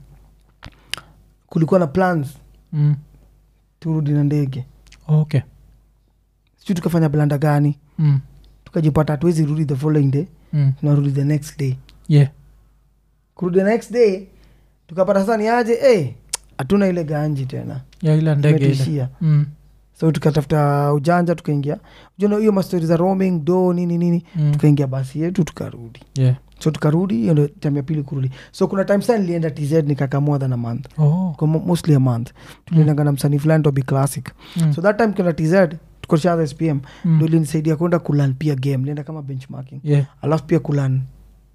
S1: kulikuwa na plans
S2: Mm.
S1: turudi na ndege
S2: Okay.
S1: sijui tukafanya blanda gani
S2: Mm.
S1: tukajipata hatuwezi rudi the following day
S2: Mm.
S1: tunarudi the next day
S2: Yeah.
S1: kurudi the next day tukapata sasa ni aje eh, hatuna ile ganji tena
S2: Yeah, ile ndege ile.
S1: Tumetuishia.
S2: Mm.
S1: so tukatafuta ujanja tukaingia ujana hiyo mastori za roaming do nini nini
S2: Mm.
S1: tukaingia basi yetu tukarudi
S2: Yeah.
S1: so tukarudi hiyo ndo time ya pili kurudi so kuna time sana nilienda tz nikakaa more than a month
S2: Oh.
S1: kwa mo- mostly a month tuliendanga na msanii fulani to be classic
S2: Mm.
S1: so that time kuna tz tukoshaza spm
S2: Mm.
S1: ndo ilinisaidia kwenda kulan pia game nienda kama benchmarking
S2: Yeah.
S1: alafu pia kulan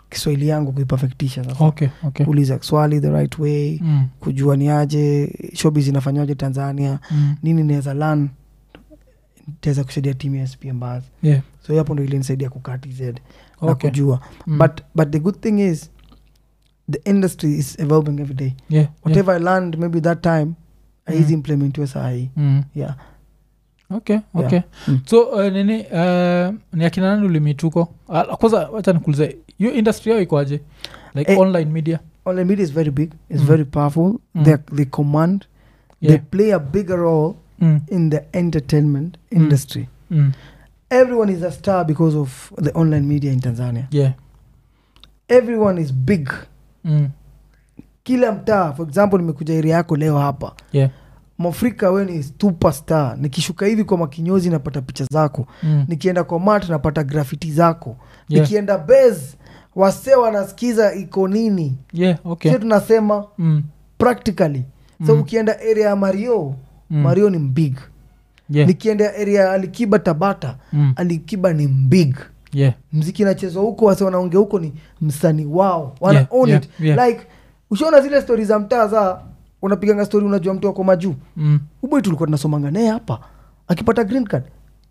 S1: kiswahili yangu kuiperfectisha sasa.
S2: Okay, okay.
S1: Kuuliza swali the right way,
S2: Mm.
S1: kujua ni aje showbiz inafanywaje Tanzania,
S2: Mm.
S1: nini naweza learn taweza kusaidia timu ya S P M Bars.
S2: Yeah.
S1: So hapo ndo ilinisaidia kukaa T Z na
S2: Okay.
S1: kujua.
S2: Mm.
S1: But but the good thing is the industry is evolving every day.
S2: Yeah,
S1: Whatever I learned maybe that time I
S2: Mm.
S1: easy implementiwe saa hii.
S2: Mm.
S1: Yeah.
S2: Okay, okay.
S1: Mm.
S2: So uh, nini uh, ni akina nani ulimituko? Uh, kwanza wacha nikuulize, hiyo industry yao ikoaje? Like
S1: Eh,
S2: online media?
S1: Online media is very big. It's
S2: Mm.
S1: very powerful.
S2: Mm.
S1: They they command.
S2: Yeah.
S1: They play a bigger role
S2: Mm.
S1: in the entertainment industry.
S2: Mm.
S1: Everyone is a star because of the online media in Tanzania.
S2: Yeah.
S1: Everyone is big.
S2: Mm.
S1: Kila mtaa, for example, nimekuja area yako leo hapa.
S2: Yeah.
S1: Mwafrika we ni superstar. Nikishuka hivi kwa Makinyozi napata picha zako.
S2: Mm.
S1: Nikienda kwa mat napata graffiti zako.
S2: Yeah.
S1: Nikienda Bez wase wanasikiza iko nini.
S2: Yeah, okay.
S1: Sio tunasema
S2: Mm.
S1: practically. So
S2: Mm.
S1: ukienda area ya Mario,
S2: Mm.
S1: Mario ni mbig.
S2: Yeah.
S1: Nikienda area ya Alikiba Tabata,
S2: Mm.
S1: Alikiba ni mbig.
S2: Yeah.
S1: Mziki nachezwa huko, wase wanaongea huko ni msanii wao. Wana
S2: Yeah,
S1: own
S2: yeah,
S1: it.
S2: yeah.
S1: Like ushaona zile stories za mtaa za unapiganga story unajua mtu wako majuu.
S2: Mm.
S1: Uboi tulikuwa tunasomanga naye hapa akipata green card.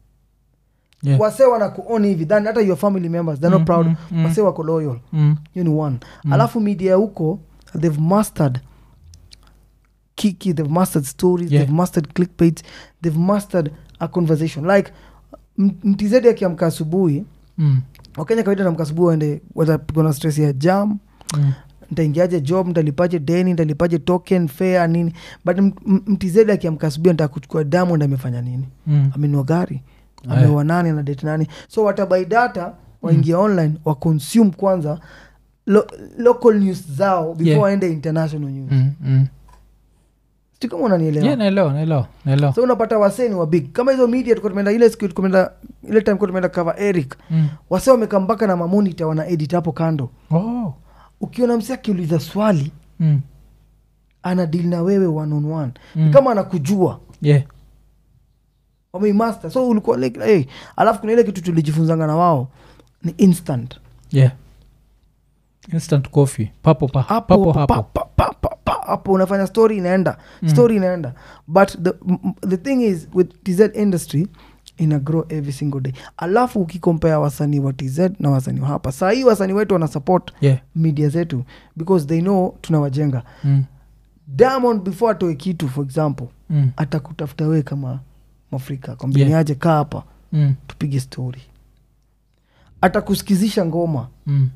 S2: Yeah.
S1: Wase wanakuoni hivi then hata your family members they're not
S2: Mm,
S1: proud.
S2: mm, mm.
S1: Wase wako loyal.
S2: Mm.
S1: You know one. Alafu media huko they've mastered kiki, they've mastered stories,
S2: Yeah.
S1: they've mastered clickbait, they've mastered a conversation. Like m- mtizedi akiamka asubuhi,
S2: Mm.
S1: Wakenya kawaida namka asubuhi waende watapigwa na stress ya jam,
S2: Mm.
S1: ntaingiaje job, ntalipaje deni, ntalipaje token fare nini. But m- m- mtizedi akiamka asubuhi anataka kuchukua Diamond amefanya nini?
S2: Mm.
S1: Amenunua gari,
S2: Aye.
S1: ameoa nani, ana date nani. So watabai data waingia online wa consume kwanza lo, local news zao before
S2: Yeah.
S1: waende international news.
S2: Mm. Mm.
S1: Sijui kama unanielewa.
S2: Yeah, naelewa, naelewa, naelewa.
S1: So unapata waseni wa big kama hizo media. Tulikuwa tumeenda ile siku tumeenda ile time tulikuwa tumeenda cover Eric,
S2: Mm.
S1: wase wamekaa mpaka na mamonita wana edit hapo kando.
S2: Oh.
S1: Ukiona msi akiuliza swali
S2: Mm.
S1: ana deal na wewe one on one.
S2: Mm.
S1: Ni kama anakujua
S2: Yeah.
S1: wameimaster. So ulikuwa like hey. Alafu kuna ile kitu tulijifunzanga na wao ni instant
S2: Yeah. Instant coffee. Papo pa.
S1: hapo
S2: Papo
S1: pa-
S2: hapo.
S1: pa- pa- pa- pa- hapo unafanya story inaenda
S2: Mm.
S1: story inaenda. But the, m- m- the thing is with T Z industry ina grow every single day. Alafu ukikompare wasanii wa T Z na wasanii wa hapa saa hii, wasanii wetu wana support
S2: Yeah.
S1: media zetu because they know tunawajenga.
S2: Mm.
S1: Diamond before atoe kitu for example
S2: Mm.
S1: atakutafuta wewe kama Mwafrika kwambia
S2: Yeah.
S1: niaje kaa hapa
S2: Mm.
S1: tupige story, atakusikizisha ngoma
S2: Mm.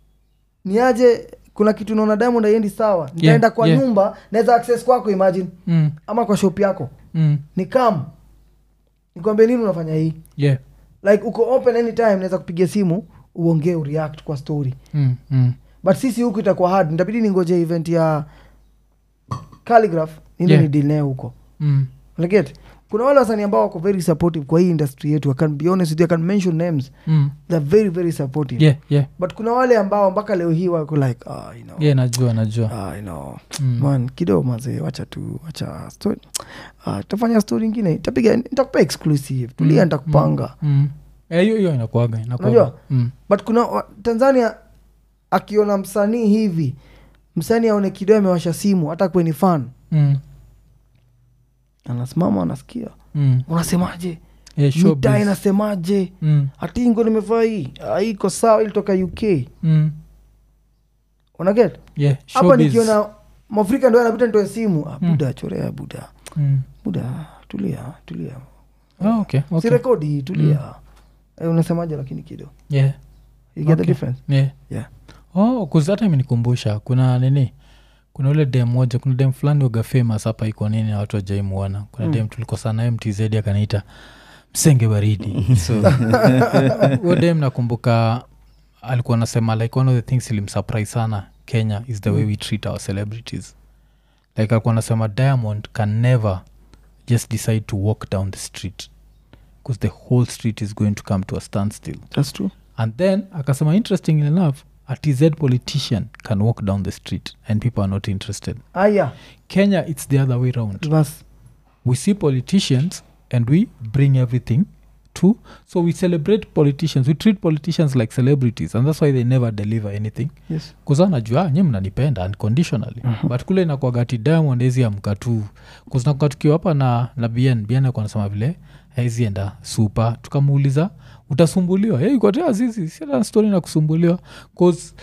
S1: niaje. Kuna kitu naona Diamond haiendi sawa, nitaenda kwa
S2: yeah.
S1: nyumba, naweza access kwako imagine,
S2: Mm.
S1: ama kwa shop yako
S2: Mm.
S1: ni kam nikwambie nini unafanya hii,
S2: Yeah.
S1: like uko open anytime, naweza kupigia simu uongee ureact kwa story.
S2: Mm. Mm.
S1: But sisi huku itakuwa hard, nitabidi ningoje event ya Calligraph ndio
S2: Yeah.
S1: ni deal nayo huko.
S2: Mm.
S1: Like kuna wale wasanii ambao wako very supportive kwa hii industry yetu. I can be honest with you, I can mention names.
S2: Mm.
S1: They're very very supportive.
S2: Yeah, yeah.
S1: But kuna wale ambao mpaka leo hii wako like ah, you know.
S2: Yeah, najua, najua.
S1: Ah, you know.
S2: Mm.
S1: Man, kidogo mazee, wacha tu, wacha story. Ah, tutafanya story nyingine. Nitapiga nitakupa exclusive. Tulia
S2: Mm.
S1: nitakupanga.
S2: Mm. Eh, hiyo hiyo inakuaga, inakuaga.
S1: Unajua?
S2: Mm.
S1: But kuna wa- Tanzania akiona msanii hivi, msanii aone kidogo amewasha simu hata kwenye fan.
S2: Mm.
S1: Anasimama anasikia.
S2: Mm.
S1: Unasemaje?
S2: Yeah, showbiz.
S1: Mitaa inasemaje?
S2: Mm.
S1: Hatingo nimevaa hii. Ah, hii iko sawa, ilitoka U K.
S2: Mm.
S1: Unaget?
S2: Yeah,
S1: Hapa
S2: showbiz.
S1: nikiona Mwafrika ndio anapita nitoe simu. Ah,
S2: Mm.
S1: buda chorea buda.
S2: Mm.
S1: Buda tulia, tulia.
S2: Oh, okay,
S1: Si
S2: okay.
S1: rekodi tulia. Eh, unasemaje lakini kido.
S2: Yeah.
S1: You get
S2: Okay.
S1: the difference?
S2: Yeah.
S1: Yeah.
S2: Oh, kuzata imenikumbusha kuna nini, kuna ule dem moja, kuna dem fulani waga famous hapa iko nini na watu wajaimuona. Kuna
S1: Mm.
S2: dem tulikosana naye M T Z akaniita msenge baridi. So huyo dem nakumbuka alikuwa anasema like one of the things ilimsurprise sana Kenya is the way we treat our celebrities. Like alikuwa anasema Diamond can never just decide to walk down the street because the whole street is going to come to a standstill.
S1: That's true.
S2: And then akasema interesting enough a T Z politician can walk down the street and people are not interested.
S1: Ah, yeah.
S2: Kenya, it's the other way around.
S1: Bas.
S2: We see politicians and we bring everything two so we celebrate politicians we treat politicians like celebrities and that's why they never deliver anything
S1: yes
S2: kuza najua nye mnanipenda unconditionally mm-hmm. but kule inakuagati diamond ezi amka tu kuznakuka tukiwa hapa na, na bn bn alikuwa anasema vile haizi enda super tukamuuliza utasumbuliwa hey, kwatea sisi siata story na kusumbuliwa cause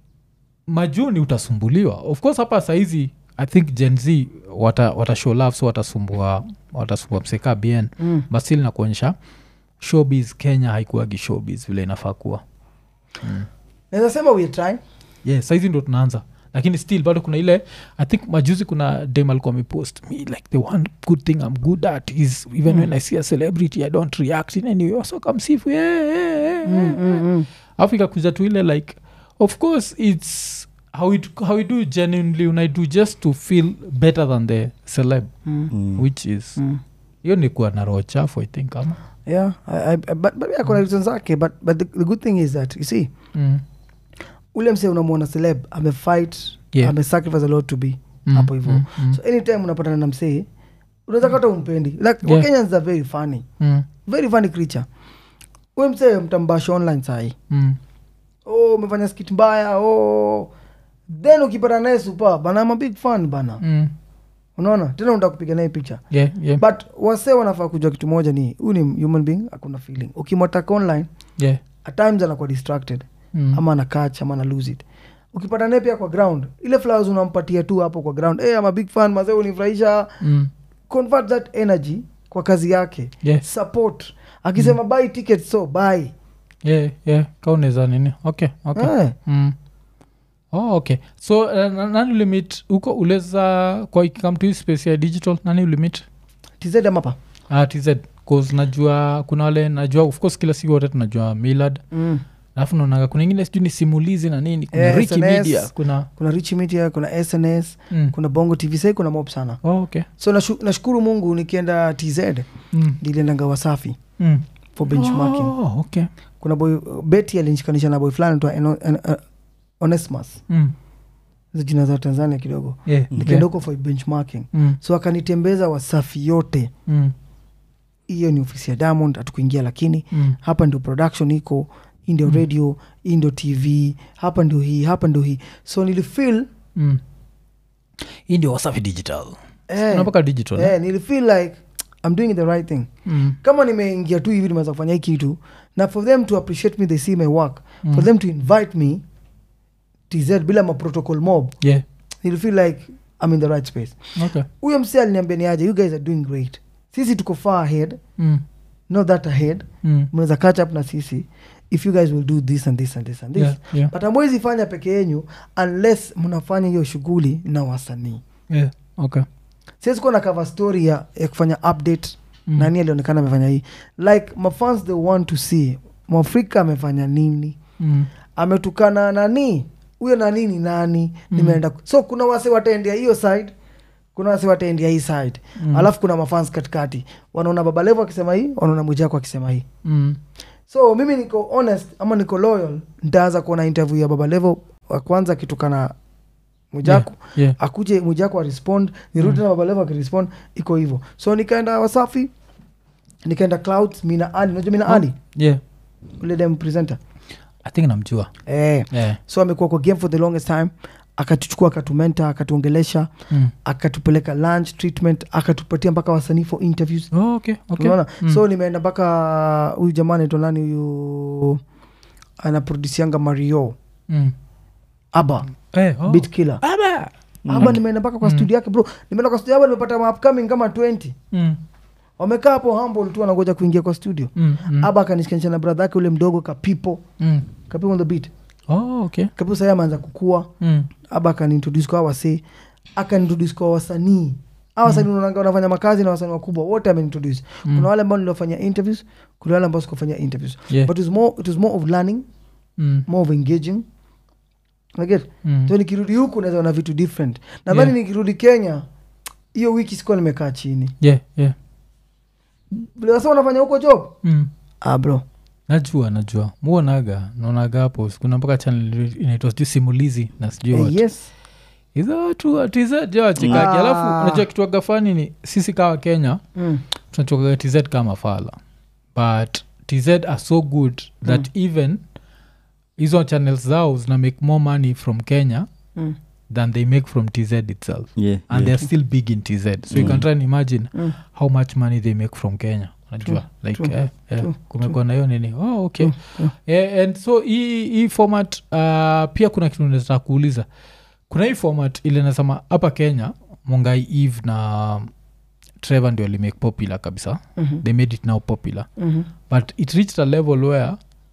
S2: majuni utasumbuliwa of course hapa saizi I think Gen Z wata, wata show love so watasumbua watasumbua mseka bn mm. but still nakuonyesha showbiz Kenya haikuwagi showbiz vile inafaa kuwa
S1: mm. naweza sema we try
S2: yeah saizi ndo tunaanza lakini still bado kuna ile I think majuzi kuna dem alikuwa amepost me like the one good thing I'm good at is even mm. when I see a celebrity I don't react in any way so kamsifu yeah, yeah, yeah,
S1: mm, mm, mm.
S2: Afrika kuja tu ile like of course it's how we, how we do genuinely when I do just to feel better than the celeb mm. Mm. which is hiyo mm. ni kuwa na roho chafu I think ama
S1: yeah I, I, but, but yeah, kuna reasons zake but, but the, the good thing is that you see mm. ule mse unamwona celeb amefight yeah. amesacrifice a lot to be mm. hapo hivyo mm. mm. so anytime unapatana na msee unaweza kata umpendi like yeah. Wakenyans are very funny mm. very funny creature ule msee mtambasha online sahi mm. oh umefanya skit mbaya oh then ukipata naye super bana I'm a big fan bana mm. unaona tena unataka kupiga naye picha
S2: yeah, yeah.
S1: but wase wanafaa kujua kitu moja ni huyu ni human being hakuna feeling ukimwataka online
S2: yeah.
S1: at times anakuwa distracted mm. ama ana catch ama ana lose it ukipata naye pia kwa ground ile flowers unampatia tu hapo kwa ground hey I'm a big fan mazee unifurahisha mm. convert that energy kwa kazi yake
S2: yeah.
S1: support akisema mm. buy tickets so buy
S2: yeah yeah kauneza nini okay okay yeah. mm. Oh, okay so uh, nani ulimit huko uleza kwa ikikam to space ya digital nani ulimit
S1: tz amapa
S2: ah tz cause najua kuna wale najua of course kila siku wote tunajua Millard mm. alafu naona kuna ingine sijui ni simulizi na nini kuna
S1: eh,
S2: Rich
S1: S N S,
S2: Media kuna
S1: kuna Rich Media kuna S N S mm. kuna Bongo T V sai kuna mob sana
S2: oh, okay
S1: so nashu, nashukuru Mungu nikienda T Z mm. niliendanga Wasafi mm. for benchmarking
S2: oh, okay
S1: kuna boy Betty alinishikanisha na boy fulani tu Onesmus mm. jina za Tanzania kidogo
S2: yeah,
S1: nikaenda huko yeah. for benchmarking mm. so akanitembeza Wasafi yote mm. hiyo ni ofisi ya Diamond atukuingia lakini mm. hapa ndio production iko hii ndio mm. radio hii ndio T V hapa ndio hii hapa ndio hii so nilifeel
S2: mm. hii ndio Wasafi digital
S1: eh,
S2: unapaka digital
S1: eh, nilifeel like I'm doing the right thing mm. kama nimeingia tu hivi nimeweza kufanya hii kitu na for them to appreciate me they see my work mm. for them to invite me T Z bila ma protocol mob
S2: yeah
S1: you'll feel like I'm in the right space
S2: okay
S1: huyo msee aliniambia ni aje you guys are doing great sisi tuko far ahead mm. not that ahead mm. mnaweza catch up na sisi if you guys will do this and this and this and this
S2: yeah, yeah.
S1: but amwezi fanya peke yenyu unless mnafanya hiyo shughuli na wasanii
S2: yeah okay
S1: sisi kuna cover story ya, ya kufanya update mm. nani alionekana amefanya hii like my fans they want to see Mwafrika amefanya nini mm. ametukana nani huyo nani ni nani mm. nimeenda so kuna wase wataendea hiyo side kuna wase wataendea hii side mm. alafu kuna mafans katikati wanaona Baba Levo akisema hii wanaona Mwijaku akisema hii mm. so mimi niko honest ama niko loyal nitaanza kuona interview ya Baba Levo wa kwanza kitukana Mwijaku
S2: yeah, yeah.
S1: akuje Mwijaku a respond nirudi mm. na Baba Levo akirespond iko hivyo so nikaenda Wasafi nikaenda Clouds mina Ali unajua mina Ali
S2: yeah
S1: ule dem presenter
S2: I think namjua
S1: eh yeah. so amekuwa kwa game for the longest time akatuchukua akatumenta akatuongelesha mm. akatupeleka lunch treatment akatupatia mpaka wasanii for interviews
S2: oh, okay okay
S1: unaona mm. so nimeenda mpaka huyu jamaa anaitwa nani huyu anaproducianga Mario mm. Aba
S2: eh, oh.
S1: Beat Killer Aba mm. Aba nimeenda mpaka kwa mm. studio yake bro nimeenda kwa studio yake nimepata ma upcoming kama twenty mm. wamekaa hapo humble tu wanangoja kuingia kwa studio mm, mm. Aba akanishikanisha na brother yake ule mdogo Kapipo mm. Kapipo on the beat
S2: oh okay
S1: Kapipo sasa ameanza kukua mm. Aba akanintroduce kwa wase akanintroduce kwa wasanii hawa wasanii mm. wanafanya makazi na wasanii wakubwa wote ameniintroduce mm. kuna wale ambao nilifanya interviews kuna wale ambao sikufanya interviews yeah. but it was more it was more of learning mm. more of engaging like mm. so nikirudi huku naweza na vitu different nadhani yeah. nikirudi Kenya hiyo wiki sikuwa nimekaa chini
S2: yeah yeah
S1: bila sasa unafanya huko job mm. ah bro
S2: najua najua muonaga naonaga hapo kuna mpaka channel inaitwa sijui simulizi na sijui
S1: hey, yes
S2: hizo watu atiza jua chikaki ah. alafu unajua kitu gafani ni sisi kawa Kenya mm. tunatoka T Z kama fala but tz are so good that mm. even hizo channels zao zina make more money from Kenya mm. than they make from T Z itself.
S3: Yeah,
S2: and
S3: yeah.
S2: they're still big in T Z. So mm. you can try and imagine mm. how much money they make from Kenya. True, like true, eh, eh, true, kumekuwa na hiyo nini. Oh, okay. True, true. Eh, and so hii format uh, pia kuna kitu nataka kuuliza. Kuna hii format ile nasema hapa Kenya Mungai Eve na Trevor ndio li make popular kabisa. Mm-hmm. They made it now popular. Mm-hmm. But it reached a level where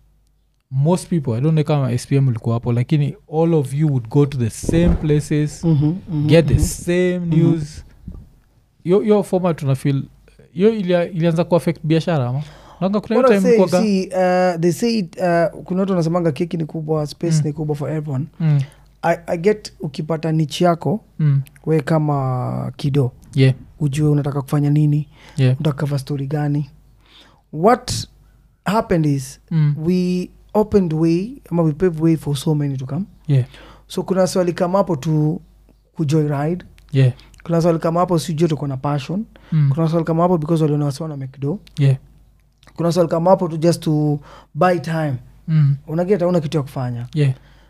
S2: most people, I don't know kama S P M ulikuwa hapo, lakini all of you would go to the same places, mm-hmm, mm-hmm, get mm-hmm. the same news. Yo, yo format tunafeel yo ilia, ilianza kuaffect biashara ama? Nanga kuna
S1: What
S2: time
S1: I say, see, uh, they say it, uh, kuna watu wanasemanga keki ni kubwa, space mm. ni kubwa for everyone. Mm. I, I get ukipata niche yako, mm. we kama kido.
S2: Yeah.
S1: Ujue unataka kufanya nini,
S2: yeah.
S1: unataka cover story gani. What happened is, mm. we opened way, ama we paved way for so many to come.
S2: Yeah.
S1: So kuna swali kama hapo tu kujoyride.
S2: Yeah.
S1: Kuna swali kama hapo sijui tuko na passion. Mm. Kuna swali kama hapo because waliona wasiwa na mcdo.
S2: Yeah.
S1: Kuna swali kama hapo tu just to buy time. Mm. Unageta una kitu ya kufanya.
S2: Yeah.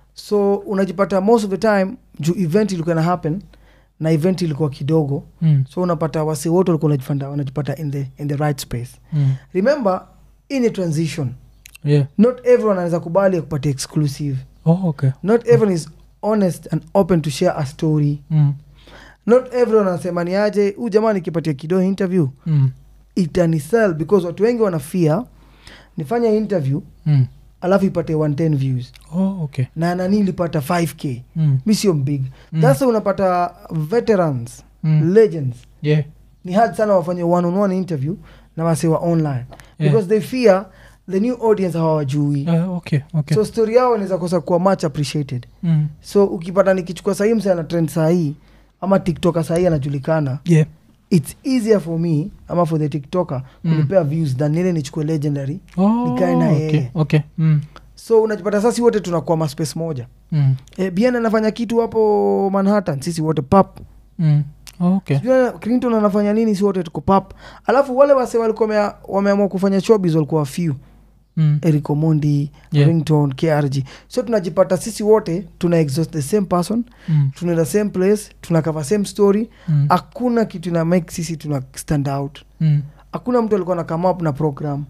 S1: So unajipata most of the time juu event ilikuwa na happen na event ilikuwa kidogo. Mm. So unapata wasi wote walikuwa wanajipata wanajipata in the in the right space. Mm. Remember in a transition.
S2: Yeah.
S1: Not everyone anaweza kubali kupata exclusive.
S2: Oh, okay.
S1: Not everyone is honest and open to share a story. Mm. Not everyone anasema ni aje huyu jamaa nikipatia kidogo interview mm. itanisell because watu wengi wana fear nifanya interview mm. alafu ipate one ten views.
S2: Oh, okay.
S1: Na nani ilipata five k. Mm. Mi sio big. Mm. That's why unapata veterans, mm. legends.
S2: Yeah.
S1: Ni hard sana wafanye one on one interview na wasiwa online. Yeah. Because they fear the new audience hawajui.
S2: Uh, okay, okay.
S1: So story yao inaweza kosa kuwa much appreciated. Mm. So ukipata nikichukua sahi mse ana trend sahi ama TikToker sahi anajulikana.
S2: Yeah.
S1: It's easier for me ama for the TikToker mm. kunipea views than nile nichukue legendary.
S2: Oh,
S1: nikae na yeye.
S2: Okay, okay. Mm.
S1: So unajipata sasa wote tunakuwa ma space moja. Mm. Eh, Bien anafanya kitu hapo Manhattan, sisi wote pap.
S2: Mm. Oh, okay.
S1: Bien Clinton anafanya nini, sisi wote tuko pap. Alafu wale wase walikuwa wameamua kufanya showbiz walikuwa few. Mm. Eric Omondi, yeah. Ringtone, K R G. So tunajipata sisi wote tuna exhaust the same person, mm. tuna the same place, tuna cover same story. Hakuna mm. kitu na make sisi tuna stand out. Mm. Hakuna mtu alikuwa na come up na program.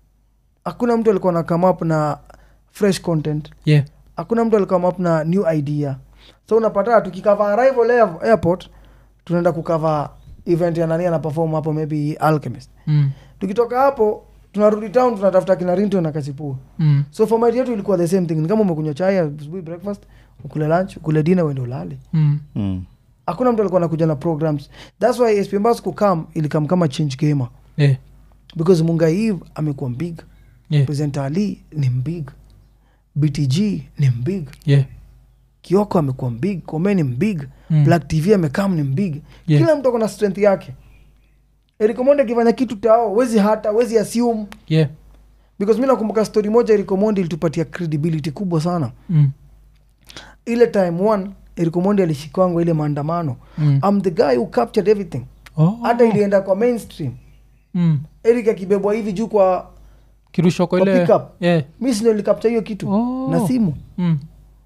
S1: Hakuna mtu alikuwa na come up na fresh content.
S2: Yeah.
S1: Hakuna mtu alikuwa come up na new idea. So unapata tukikava arrival airport tunaenda kukava event ya nani ana perform hapo, maybe Alchemist. Mm. Tukitoka hapo tunarudi town tunatafuta kina Rinto na Kasipu. Mm. So format yetu ilikuwa the same thing. Ni kama umekunywa chai asubuhi breakfast, ukule lunch, ukule dinner, uende ulale. Mm. Mm. Hakuna mtu alikuwa anakuja na programs. That's why S P M Bus kukam ilikam kama change gamer. Yeah. Because Mungai Eve amekuwa big. Yeah. Presenter Ali ni big. B T G ni big. Yeah. Kioko amekuwa big, Komeni big. Mm. Black T V amekam ni big. Yeah. Kila mtu akona strength yake. Eric Omondi akifanya kitu tao, wezi hata, wezi assume. Yeah. Because mimi nakumbuka story moja Eric Omondi ilitupatia credibility kubwa sana. Mm. Ile time one, Eric Omondi alishikwangu ile maandamano. Mm. I'm the guy who captured everything. Oh. Hata ilienda kwa mainstream. Mm. Eric akibebwa hivi juu kwa
S2: kirusho kwa ile.
S1: Yeah. Mimi ndio nilikapcha hiyo kitu
S2: oh.
S1: na simu. Mm.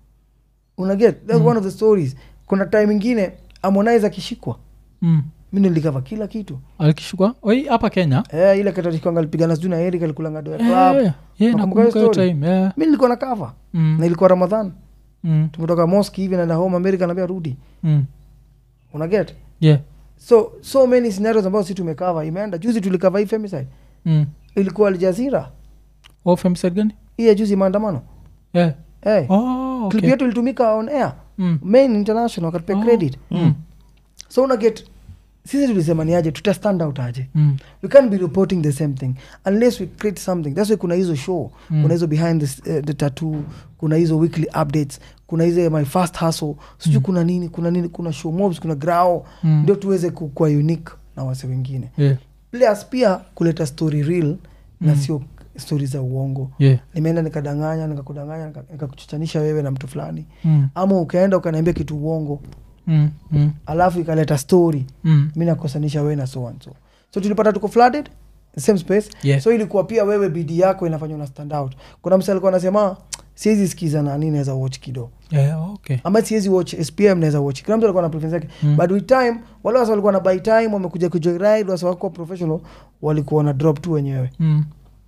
S1: Unaget? That's mm. one of the stories. Kuna time nyingine Harmonize akishikwa. Mm. Mimi nilikava kila kitu.
S2: Alikishukwa? Oi hapa Kenya?
S1: Eh, ile kata tikanga alipigana sijui na Eric alikulanga do ya club.
S2: Yeah, yeah, nakumbuka hiyo time. Yeah.
S1: Mimi nilikuwa na cover. Mm. Na ilikuwa Ramadhan. Mm. Tumetoka mosque hivi na home America na bia rudi. Mm. Una get?
S2: Yeah.
S1: So so many scenarios ambazo sisi tumecover. Imeenda juzi tulikava hii femicide. Mm. Ilikuwa Al Jazeera.
S2: Oh, femicide gani?
S1: Hii juzi maandamano.
S2: Yeah.
S1: Eh. Hey.
S2: Oh, okay.
S1: Clip yetu ilitumika on air. Mm. Main International wakatupa oh. credit. Mm. So una get sisi tulisema ni aje tuta stand out aje. Mm. We can't be reporting the same thing unless we create something. That's why kuna hizo show, mm. kuna hizo behind the, uh, the tattoo, kuna hizo weekly updates, kuna hizo my first hustle, sijui mm. kuna nini, kuna nini, kuna show mobs, kuna grao, mm. ndio tuweze kuwa unique na wase wengine. Yeah. Plus pia kuleta story real mm. na sio story za uongo. Yeah. Nimeenda nikadanganya, nikakudanganya, nikakuchochanisha wewe na mtu fulani. Mm. Ama ukaenda ukaniambia kitu uongo. Mm, mm. Alafu ikaleta story. Mm. Mimi nakosanisha wewe na so and so. So tulipata tuko flooded. same space
S2: Yeah.
S1: so ilikuwa pia wewe bidii yako inafanywa na stand out. Kuna msee alikuwa anasema siwezi sikiza na nini naweza watch kidogo.
S2: Yeah, okay.
S1: Ama siwezi watch S P M naweza watch. Kila mtu alikuwa na preference yake. Mm. But with time wale wasa walikuwa na buy time wamekuja kujoyride wasa wako professional walikuwa na drop tu wenyewe.
S2: Mm.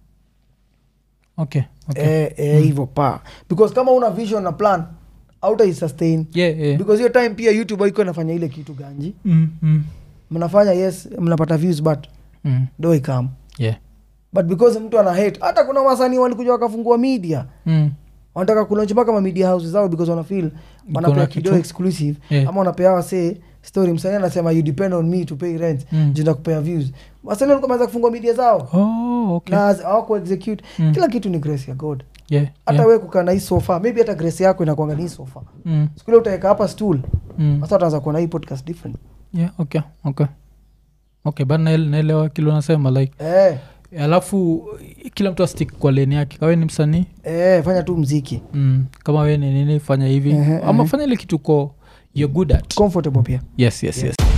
S2: Okay. Okay.
S1: Eh eh mm. hivyo pa. Because kama una vision na plan auta i sustain.
S2: Yeah, yeah.
S1: Because hiyo time pia YouTube iko inafanya ile kitu ganji.
S2: Mm. Mm.
S1: Mnafanya yes mnapata views but
S2: Mm.
S1: do it come.
S2: Yeah.
S1: But because mtu ana hate hata kuna wasanii walikuja wakafungua media.
S2: Mm.
S1: Wanataka kulaunch mpaka ma media houses zao because wana feel wanapea kidogo exclusive
S2: yeah.
S1: ama wanapea wase story msanii anasema you depend on me to pay rent mm. jinda kupea views. Wasanii walikuwa wameanza kufungua media zao.
S2: Oh, okay.
S1: Na hawako execute mm. kila kitu ni grace ya God.
S2: Yeah.
S1: Hata
S2: yeah.
S1: wewe kukaa na hii sofa maybe hata grace yako inakuanga ni sofa.
S2: Mm.
S1: Siku ile utaweka hapa stool.
S2: Mm.
S1: Sasa utaanza kuona hii podcast different.
S2: Yeah, okay. Okay. Okay, but naelewa kile unasema like
S1: eh
S2: alafu kila mtu astick kwa lane yake. Kawe ni msanii
S1: eh fanya tu muziki
S2: mm. kama wewe ni nini fanya hivi
S1: uh-huh,
S2: ama
S1: uh-huh.
S2: fanya ile kitu ko you're good at
S1: comfortable pia.
S2: Yes, yes, yes, yes.